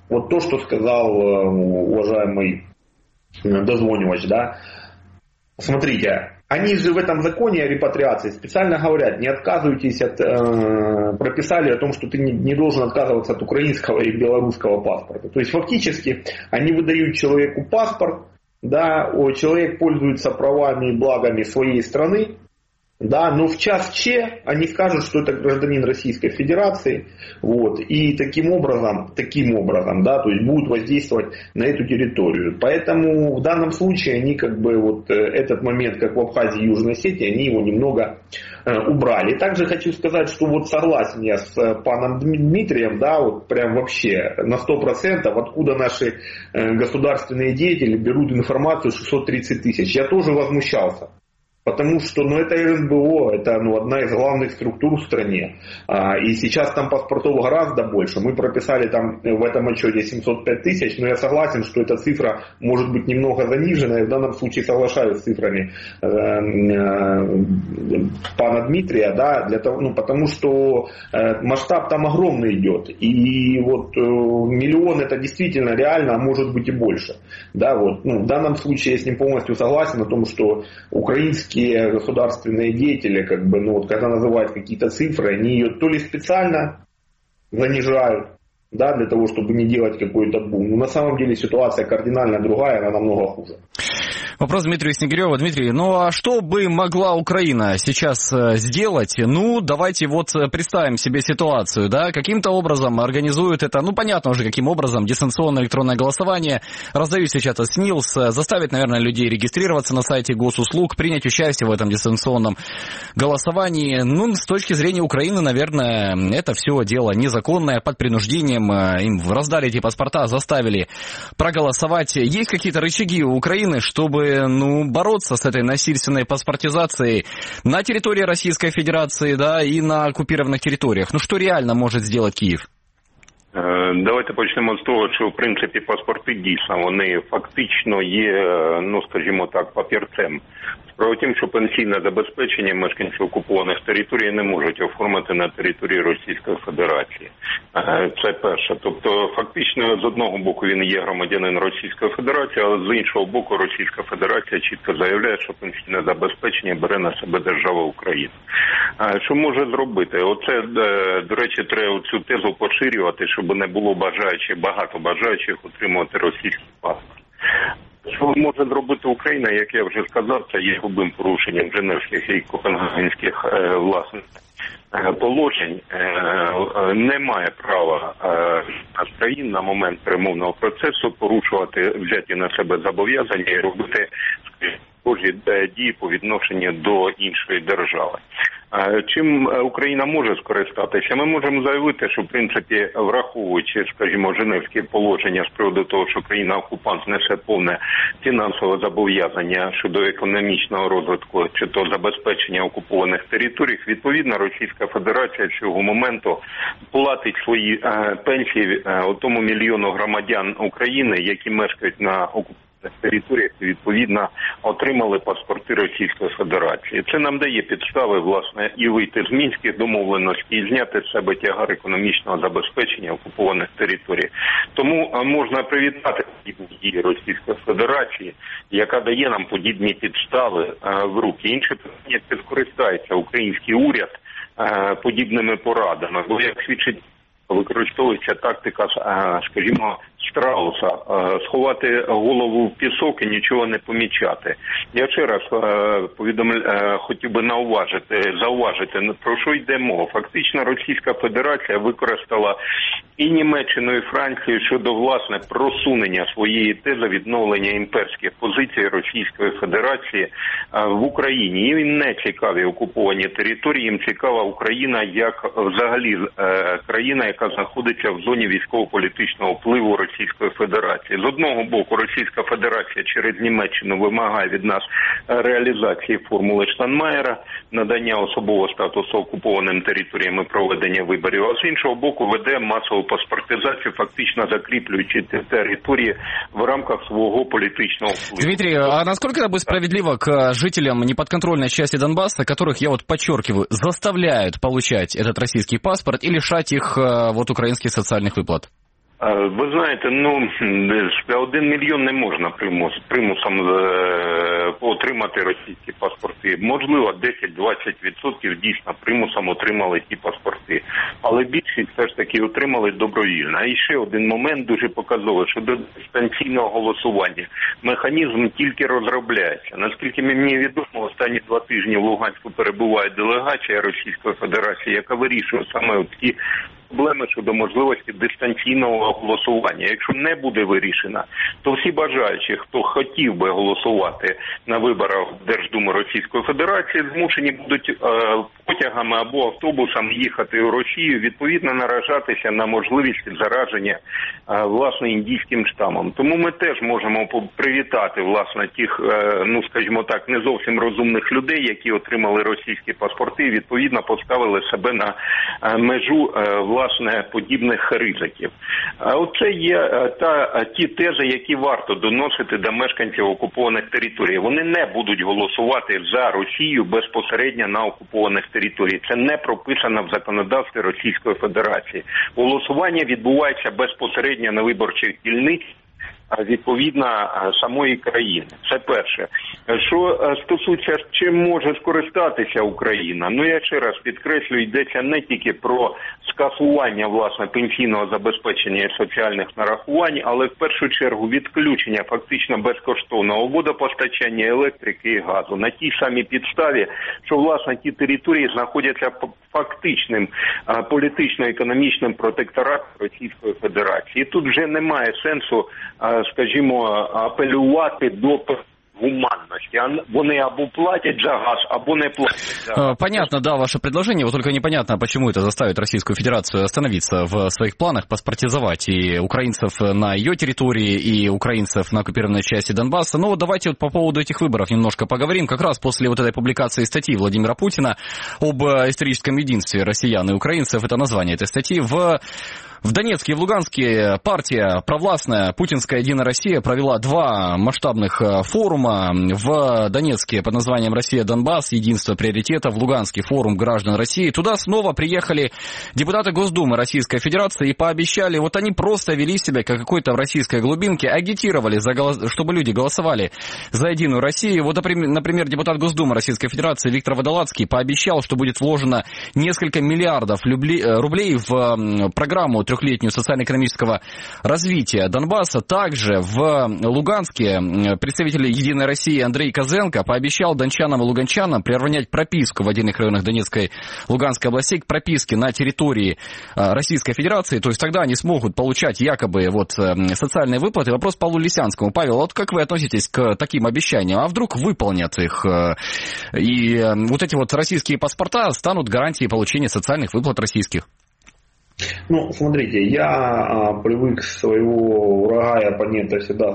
вот то, что сказал уважаемый дозвонивач, да, смотрите, они же в этом законе о репатриации специально говорят, не отказывайтесь от, прописали о том, что ты не должен отказываться от украинского и белорусского паспорта. То есть фактически они выдают человеку паспорт, да, человек пользуется правами и благами своей страны, да, но в час Ч они скажут, что это гражданин Российской Федерации, вот, и таким образом, да, то есть будут воздействовать на эту территорию. Поэтому в данном случае они как бы вот этот момент, как в Абхазии и Южной Осетии, они его немного убрали. Также хочу сказать, что вот согласен я с паном Дмитрием, да, вот прям вообще на 100%, откуда наши государственные деятели берут информацию 630 тысяч. Я тоже возмущался. Потому что это РНБО, это одна из главных структур в стране. И сейчас там паспортов гораздо больше. Мы прописали там в этом отчете 705 тысяч, но я согласен, что эта цифра может быть немного занижена. И в данном случае соглашаюсь с цифрами пана Дмитрия, да, для того, потому что масштаб там огромный идет. И вот миллион это действительно реально, а может быть и больше. Да, вот, в данном случае я с ним полностью согласен о том, что украинские государственные деятели, когда называют какие-то цифры, они ее то ли специально занижают, да, для того, чтобы не делать какой-то бум. Но на самом деле ситуация кардинально другая, она намного хуже. Вопрос Дмитрию Снегиреву. Дмитрий, а что бы могла Украина сейчас сделать? Давайте представим себе ситуацию, да, каким-то образом организуют это, понятно уже каким образом, дистанционное электронное голосование, раздают сейчас СНИЛС, заставят, наверное, людей регистрироваться на сайте госуслуг, принять участие в этом дистанционном голосовании. С точки зрения Украины, наверное, это все дело незаконное, под принуждением, им раздали эти паспорта, заставили проголосовать. Есть какие-то рычаги у Украины, чтобы бороться с этой насильственной паспортизацией на территории Российской Федерации, да, і на окупованих територіях? Що реально може зробити Київ? Давайте почнемо з того, що в принципі паспорти дійсно, вони фактично є, скажімо так, папірцем. Справа в тім, що пенсійне забезпечення мешканців окупованих територій не можуть оформити на території Російської Федерації. Це перше. Тобто, фактично, з одного боку він є громадянин Російської Федерації, але з іншого боку Російська Федерація чітко заявляє, що пенсійне забезпечення бере на себе держава Україна. Що може зробити? Оце, до речі, треба цю тезу поширювати, щоб не було багато бажаючих отримувати російський паспорт. Що може зробити Україна, як я вже сказав, це є грубим порушенням Женевських і Копенгагенських власних положень. Немає права країн на момент перемовного процесу порушувати взяті на себе зобов'язання і робити схожі дії по відношенню до іншої держави. Чим Україна може скористатися? Ми можемо заявити, що, в принципі, враховуючи, скажімо, Женевські положення з приводу того, що країна-окупант несе повне фінансове зобов'язання щодо економічного розвитку чи то забезпечення окупованих територій, відповідно, Російська Федерація з цього моменту платить свої пенсії тому мільйону громадян України, які мешкають на окупованих територіях, відповідно, отримали паспорти Російської Федерації. Це нам дає підстави, власне, і вийти з мінських домовленостей, і зняти з себе тягар економічного забезпечення окупованих територій. Тому можна привітати дії Російської Федерації, яка дає нам подібні підстави в руки. Інше питання, як скористається український уряд подібними порадами, бо, як свідчить, використовується тактика, скажімо, страуса, сховати голову в пісок і нічого не помічати. Я ще раз хотів би зауважити, про що йде мова. Фактично Російська Федерація використала і Німеччину, і Францію щодо, власне, просунення своєї тези відновлення імперських позицій Російської Федерації в Україні. Їм не цікаві окуповані території, їм цікава Україна як взагалі країна, яка знаходиться в зоні військово-політичного впливу Російської Федерації. З одного боку, Російська Федерація через Німеччину вимагає від нас реалізації формули Штайнмаєра, надання особового статусу окупованим територіям і проведення виборів, а з іншого боку веде масову паспортизацію, фактично закріплюючи ці території в рамках свого політичного впливу. Дмитрий, а насколько это будет справедливо к жителям неподконтрольной части Донбасса, которых, я подчеркиваю, заставляют получать этот российский паспорт и лишать их украинских социальных выплат? Ви знаєте, 1 мільйон не можна примусом отримати російські паспорти. Можливо, 10-20% дійсно примусом отримали ті паспорти. Але більшість все ж таки отримали добровільно. А ще один момент дуже показовий, що до дистанційного голосування механізм тільки розробляється. Наскільки мені відомо, останні 2 тижні в Луганську перебуває делегація Російської Федерації, яка вирішує саме ці проблеми щодо можливості дистанційного голосування. Якщо не буде вирішена, то всі бажаючі, хто хотів би голосувати на виборах в Держдуму Російської Федерації, змушені будуть потягами або автобусом їхати у Росію, відповідно наражатися на можливість зараження власне індійським штамом. Тому ми теж можемо привітати власне тих, скажімо так, не зовсім розумних людей, які отримали російські паспорти і відповідно поставили себе на межу власне подібних ризиків. Оце є ті тези, які варто доносити до мешканців окупованих територій. Вони не будуть голосувати за Росію безпосередньо на окупованих територіях. Це не прописано в законодавстві Російської Федерації. Голосування відбувається безпосередньо на виборчих дільницях відповідно самої країни. Це перше. Що стосується, чим може скористатися Україна? Я ще раз підкреслюю, йдеться не тільки про скасування, власне, пенсійного забезпечення і соціальних нарахувань, але в першу чергу відключення фактично безкоштовного водопостачання, електрики і газу. На тій самій підставі, що, власне, ті території знаходяться фактичним політично-економічним протекторатом Російської Федерації. І тут вже немає сенсу, скажімо, апелювати до гуманности. Вони або платят за газ, або не платят за газ. Понятно, да, ваше предложение, вот только непонятно, почему это заставит Российскую Федерацию остановиться в своих планах, паспортизовать и украинцев на ее территории, и украинцев на оккупированной части Донбасса. Но вот давайте вот по поводу этих выборов немножко поговорим. Как раз после вот этой публикации статьи Владимира Путина об историческом единстве россиян и украинцев, это название этой статьи, в Донецке и в Луганске партия провластная «Путинская Единая Россия» провела 2 масштабных форума. В Донецке под названием «Россия-Донбасс. Единство приоритета», в Луганске «Форум граждан России». Туда снова приехали депутаты Госдумы Российской Федерации и пообещали, вот они просто вели себя как какой-то в российской глубинке, агитировали, чтобы люди голосовали за Единую Россию. Вот, например, депутат Госдумы Российской Федерации Виктор Водолацкий пообещал, что будет вложено несколько миллиардов рублей в программу трехлетнюю социально-экономического развития Донбасса. Также в Луганске представитель «Единой России» Андрей Козенко пообещал дончанам и луганчанам приравнять прописку в отдельных районах Донецкой и Луганской областей к прописке на территории Российской Федерации. То есть тогда они смогут получать якобы социальные выплаты. Вопрос Павлу Лисянскому. Павел, вот как вы относитесь к таким обещаниям? А вдруг выполнят их? И вот эти российские паспорта станут гарантией получения социальных выплат российских? Смотрите, я привык своего врага и оппонента всегда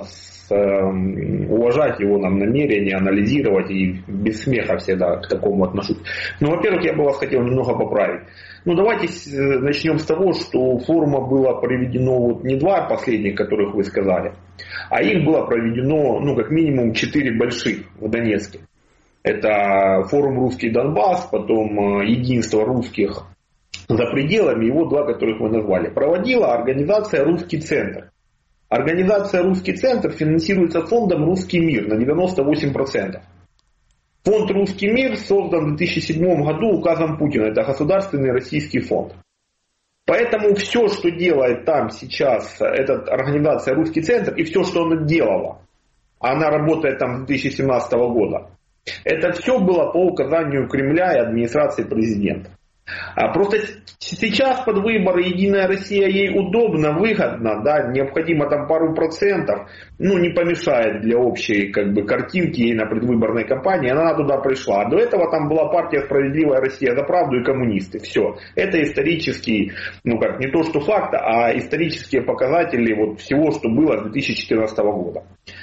уважать его намерения, анализировать и без смеха всегда к такому отношусь. Во-первых, я бы вас хотел немного поправить. Давайте начнем с того, что у форума было проведено не 2 последних, которых вы сказали, а их было проведено, как минимум 4 больших в Донецке. Это форум «Русский Донбасс», потом «Единство русских за пределами», и 2, которых мы назвали. Проводила организация «Русский центр». Организация «Русский центр» финансируется фондом «Русский мир» на 98%. Фонд «Русский мир» создан в 2007 году указом Путина. Это государственный российский фонд. Поэтому все, что делает там сейчас эта организация «Русский центр», и все, что она делала, она работает там с 2017 года, это все было по указанию Кремля и администрации президента. Просто сейчас под выборы «Единая Россия» ей удобно, выгодно, необходимо там пару процентов, не помешает для общей картинки ей на предвыборной кампании, она туда пришла. А до этого там была партия «Справедливая Россия за правду» и коммунисты. Все. Это исторический, не то что факт, а исторические показатели всего, что было с 2014 года.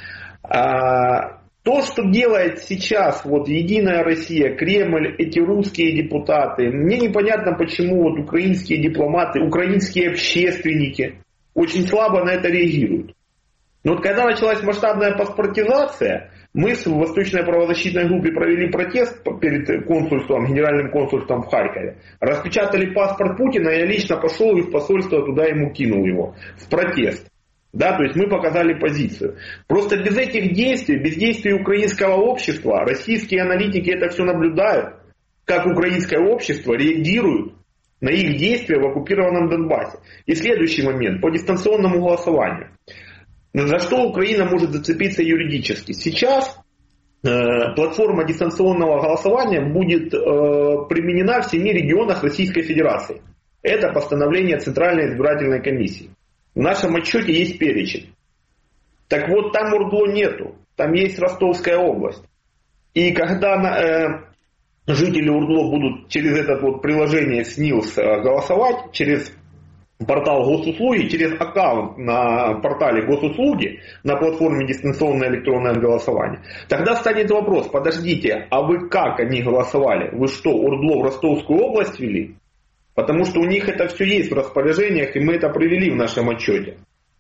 То, что делает сейчас «Единая Россия», Кремль, эти русские депутаты, мне непонятно, почему украинские дипломаты, украинские общественники очень слабо на это реагируют. Но когда началась масштабная паспортизация, Мы в Восточной правозащитной группе провели протест перед консульством, генеральным консульством в Харькове. Распечатали паспорт Путина, я лично пошел и в посольство туда ему кинул его в протест. Да, то есть мы показали позицию. Просто без этих действий, без действий украинского общества, российские аналитики это все наблюдают, как украинское общество реагирует на их действия в оккупированном Донбассе. И следующий момент, по дистанционному голосованию. За что Украина может зацепиться юридически? Сейчас платформа дистанционного голосования будет применена в 7 регионах Российской Федерации. Это постановление Центральной избирательной комиссии. В нашем отчете есть перечень. Так вот, там ОРДЛО нету. Там есть Ростовская область. И когда жители ОРДЛО будут через это вот приложение СНИЛС голосовать, через портал Госуслуги, через аккаунт на портале Госуслуги, на платформе дистанционное электронное голосование, тогда станет вопрос, подождите, а вы как они голосовали? Вы что, ОРДЛО в Ростовскую область ввели? Потому что у них это все есть в распоряжениях, и мы это привели в нашем отчете.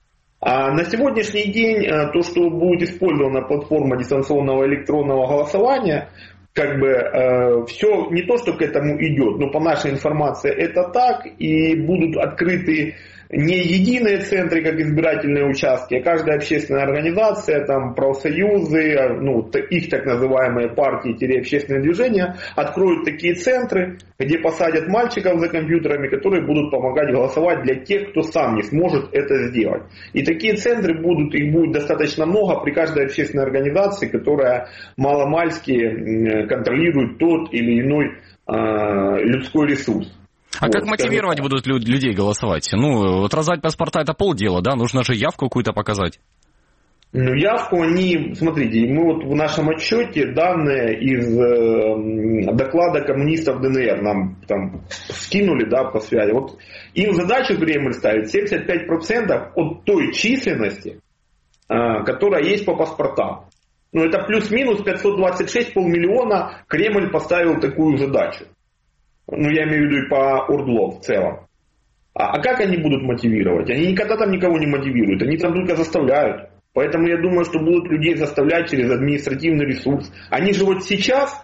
А на сегодняшний день то, что будет использована платформа дистанционного электронного голосования, как бы все не то, что к этому идет, но по нашей информации это так, и будут открыты не единые центры, как избирательные участки, а каждая общественная организация, там, профсоюзы, ну, их так называемые партии-общественные движения откроют такие центры, где посадят мальчиков за компьютерами, которые будут помогать голосовать для тех, кто сам не сможет это сделать. И такие центры будут, их будет достаточно много при каждой общественной организации, которая маломальски контролирует тот или иной людской ресурс. А вот, как мотивировать будут людей голосовать? Ну, вот раздать паспорта это полдела, да? Нужно же явку какую-то показать. Ну, явку они, смотрите, мы вот в нашем отчете данные из доклада коммунистов ДНР нам там скинули, да, по связи. Вот им задачу Кремль ставит 75% от той численности, которая есть по паспортам. Ну, это плюс-минус 526 полмиллиона Кремль поставил такую задачу. Ну, я имею в виду и по ОРДЛО в целом. А как они будут мотивировать? Они никогда там никого не мотивируют, они там только заставляют. Поэтому я думаю, что будут людей заставлять через административный ресурс. Они же вот сейчас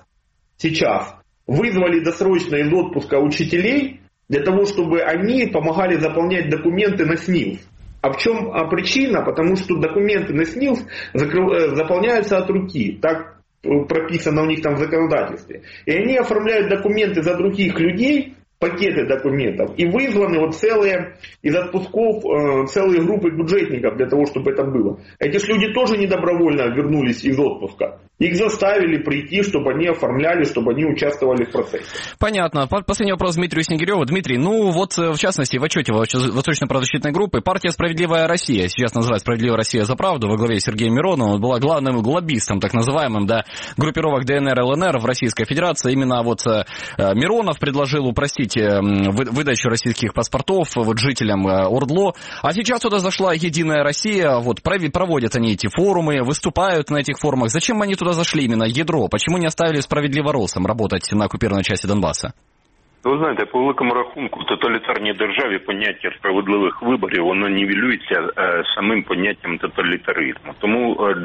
вызвали досрочно из отпуска учителей для того, чтобы они помогали заполнять документы на СНИЛС. А в чем причина? Потому что документы на СНИЛС заполняются от руки. Так прописано у них там в законодательстве. И они оформляют документы за других людей, пакеты документов, и вызваны вот целые из отпусков, целые группы бюджетников для того, чтобы это было. Эти же люди тоже недобровольно вернулись из отпуска. Их заставили прийти, чтобы они оформляли, чтобы они участвовали в процессе. Понятно. Последний вопрос Дмитрию Снегиреву. Дмитрий, ну вот в частности в отчете Восточной правозащитной группы партия «Справедливая Россия», сейчас называется «Справедливая Россия за правду», во главе Сергея Миронова, была главным лоббистом, так называемым, да, группировок ДНР, ЛНР в Российской Федерации. Именно вот Миронов предложил упростить выдачу российских паспортов вот жителям ОРДЛО. А сейчас туда зашла «Единая Россия», вот проводят они эти форумы, выступают на этих форумах. Зачем они туда зашли именно ядро? Почему не оставили «Справедливоросам» работать на оккупированной части Донбасса? Ви знаєте, по великому рахунку, в тоталітарній державі поняття справедливих виборів, воно нівелюється самим поняттям тоталітаризму. Тому 2%,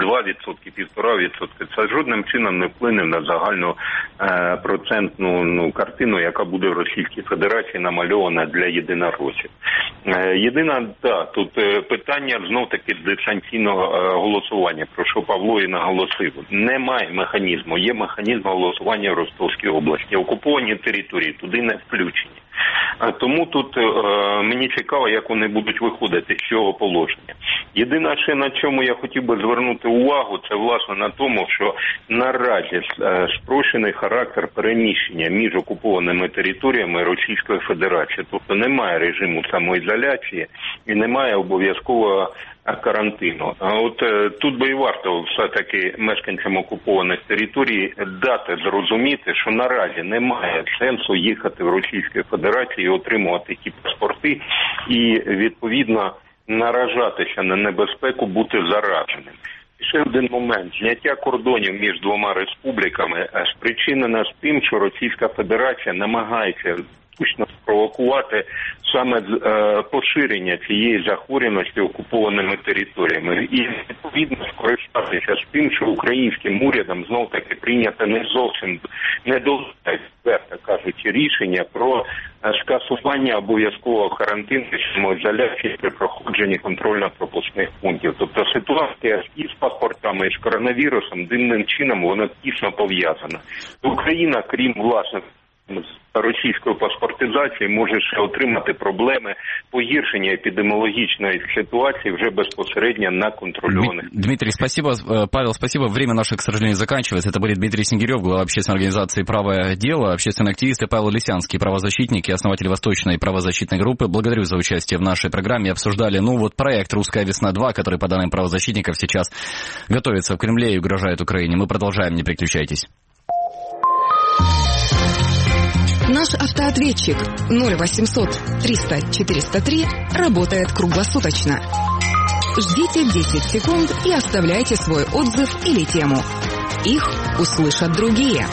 1,5% це жодним чином не вплине на загальну процентну картину, яка буде в Російській Федерації намальована для єдинороссів. Єдина, тут питання знов-таки дистанційного голосування, про що Павло і наголосив. Немає механізму, є механізм голосування в Ростовській області. Окуповані території туди не включені. Тому тут мені цікаво, як вони будуть виходити з цього положення. Єдине, ще на чому я хотів би звернути увагу, це власне на тому, що наразі спрощений характер переміщення між окупованими територіями Російської Федерації. Тобто немає режиму самоізоляції і немає обов'язкового карантину. А от тут би і варто все-таки мешканцям окупованих територій дати зрозуміти, що наразі немає сенсу їхати в Російську Федерацію і отримувати ті паспорти і, відповідно, наражатися на небезпеку бути зараженим. Ще один момент. Зняття кордонів між двома республіками спричинено з тим, що Російська Федерація намагається точно спровокувати саме поширення цієї захворюваності окупованими територіями. І відповідно скористатися з тим, що українським урядом знов-таки прийнято не зовсім так кажуть, рішення про скасування обов'язкового карантину самоізоляції при проходженні контрольно-пропускних пунктів. Тобто ситуація і з паспортами, і з коронавірусом дивним чином вона тісно пов'язана. Україна, крім власне російської паспортизації, може ще отримати проблеми погіршення епидемиологичной ситуации уже безпосередньо на контролированных. Дмитрий, спасибо. Павел, спасибо. Время наше, к сожалению, заканчивается. Это были Дмитрий Сингирев, глава общественной организации «Правое дело», общественный активист, и Павел Лисянский, правозащитник и основатель Восточной правозащитной группы. Благодарю за участие в нашей программе. Обсуждали, проект «Русская весна-2», который, по данным правозащитников, сейчас готовится в Кремле и угрожает Украине. Мы продолжаем, не переключайтесь. Наш автоответчик 0800 300 403 работает круглосуточно. Ждите 10 секунд и оставляйте свой отзыв или тему. Их услышат другие.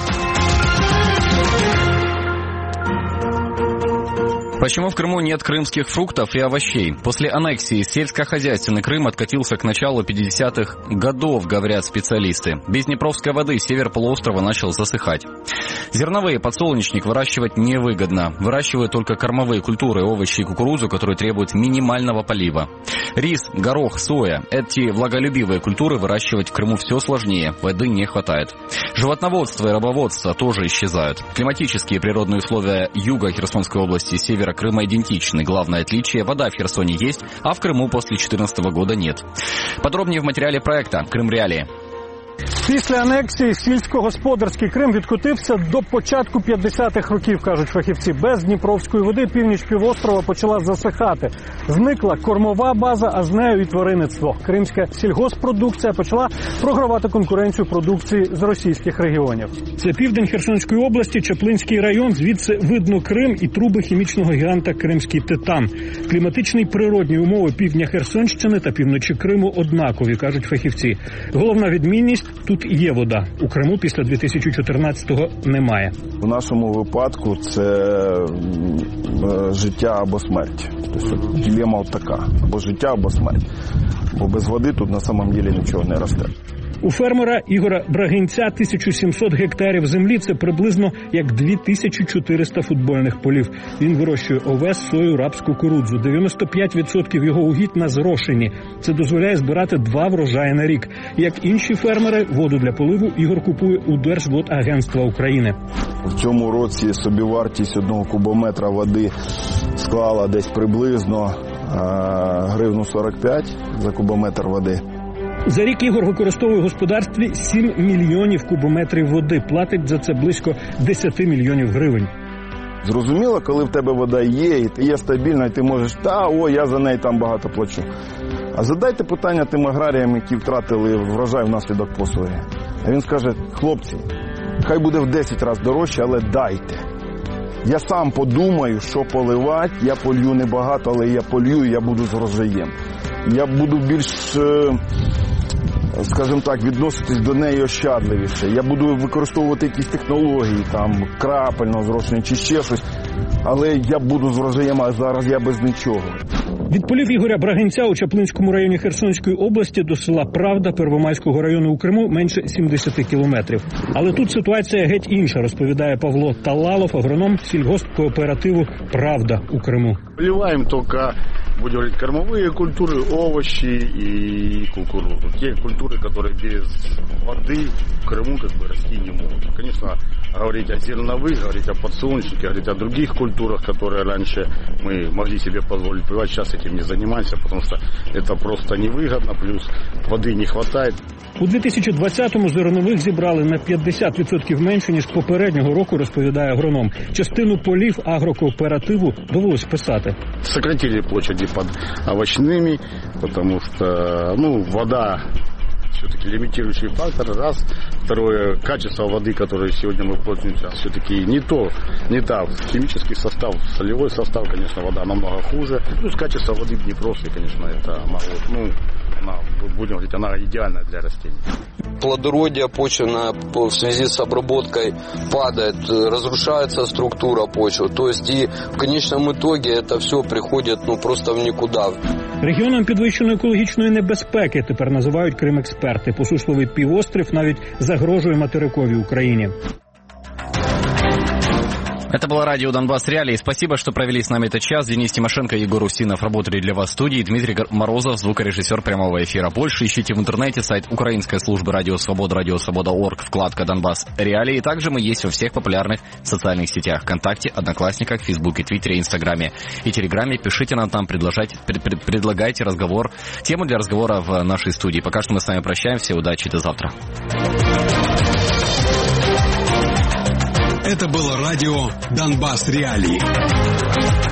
Почему в Крыму нет крымских фруктов и овощей? После аннексии сельскохозяйственный Крым откатился к началу 50-х годов, говорят специалисты. Без Днепровской воды север полуострова начал засыхать. Зерновые подсолнечник выращивать невыгодно. Выращивают только кормовые культуры, овощи и кукурузу, которые требуют минимального полива. Рис, горох, соя – эти влаголюбивые культуры выращивать в Крыму все сложнее, воды не хватает. Животноводство и рабоводство тоже исчезают. Климатические и природные условия юга Херсонской области и севера Крыма идентичны. Главное отличие – вода в Херсоне есть, а в Крыму после 2014 года нет. Подробнее в материале проекта «Крым Реалии». Після анексії сільськогосподарський Крим відкотився до початку 50-х років, кажуть фахівці. Без Дніпровської води північ півострова почала засихати. Зникла кормова база, а з нею і тваринництво. Кримська сільгоспродукція почала програвати конкуренцію продукції з російських регіонів. Це південь Херсонської області, Чаплинський район. Звідси видно Крим і труби хімічного гіганта «Кримський титан». Кліматичні природні умови півдня Херсонщини та півночі Криму однакові, кажуть фахівці. Головна відмінність – тут є вода. У Криму після 2014-го немає. В нашому випадку це життя або смерть. Тобто дилема така. Або життя, або смерть. Бо без води тут на самом деле нічого не росте. У фермера Ігоря Брагинця 1700 гектарів землі – це приблизно як 2400 футбольних полів. Він вирощує овес, сою, рапс, кукурудзу. 95% його угідь на зрошені. Це дозволяє збирати 2 врожаї на рік. Як інші фермери, воду для поливу Ігор купує у Держводагентства України. В цьому році собівартість 1 кубометра води склала десь приблизно гривну 45 за кубометр води. За рік Ігор використовує в господарстві 7 мільйонів кубометрів води. Платить за це близько 10 мільйонів гривень. Зрозуміло, коли в тебе вода є, і ти є стабільна, і ти можеш, я за неї там багато плачу. А задайте питання тим аграріям, які втратили врожай внаслідок посухи. А він скаже, хлопці, хай буде в 10 разів дорожче, але дайте. Я сам подумаю, що поливати, я полью небагато, але я полью і я буду з врожаєм. Я буду більш, скажімо так, відноситись до неї ощадливіше. Я буду використовувати якісь технології, там, крапельно зрошення чи ще щось, але я буду з врожаєм, а зараз я без нічого. Від полів Ігоря Брагинця у Чаплинському районі Херсонської області до села Правда Первомайського району у Криму менше 70 кілометрів. Але тут ситуація геть інша, розповідає Павло Талалов, агроном сільгоспкооперативу «Правда» у Криму. Поливаем только, будем говорить, кормовые культуры, овощи и кукурузу. Те культуры, которые без воды в Крыму расти не могут. Конечно, говорить о зерновых, говорить о подсолнечнике, говорить о других культурах, которые раньше мы могли себе позволить поливать, сейчас этим не занимаемся, потому что это просто невыгодно, плюс воды не хватает. У 2020-му зернових зібрали на 50% менше, ніж попереднього року, розповідає агроном. Частину полів агрокооперативу довелось писати. Сократили площади под овощными, потому что, вода все-таки лимитирующий фактор, раз. Второе, качество воды, которой сегодня мы пользуемся, все-таки не та. Химический состав, солевой состав, конечно, вода намного хуже. Плюс качество воды в Днепровской, конечно, это мало. будем говорить, она идеальна для растений. Плодородие почвенное в связи с обработкой падает, разрушается структура почвы. То есть и в конечном итоге это все приходит просто в никуда. Регіоном підвищеної екологічної небезпеки тепер називають Крим-експерти. Посушливий півострів навіть загрожує материковій Україні. Это было радио «Донбасс Реалии». Спасибо, что провели с нами этот час. Денис Тимошенко и Егор Устинов работали для вас в студии. Дмитрий Морозов, звукорежиссер прямого эфира. Больше ищите в интернете сайт украинской службы «Радио Свобода», радиосвобода.орг, вкладка «Донбасс Реалии». И также мы есть во всех популярных социальных сетях: ВКонтакте, Одноклассниках, Фейсбуке, Твиттере, Инстаграме и Телеграме. Пишите нам там, предлагайте разговор, тему для разговора в нашей студии. Пока что мы с вами прощаемся. Удачи, до завтра. Это было радио «Донбасс Реалии».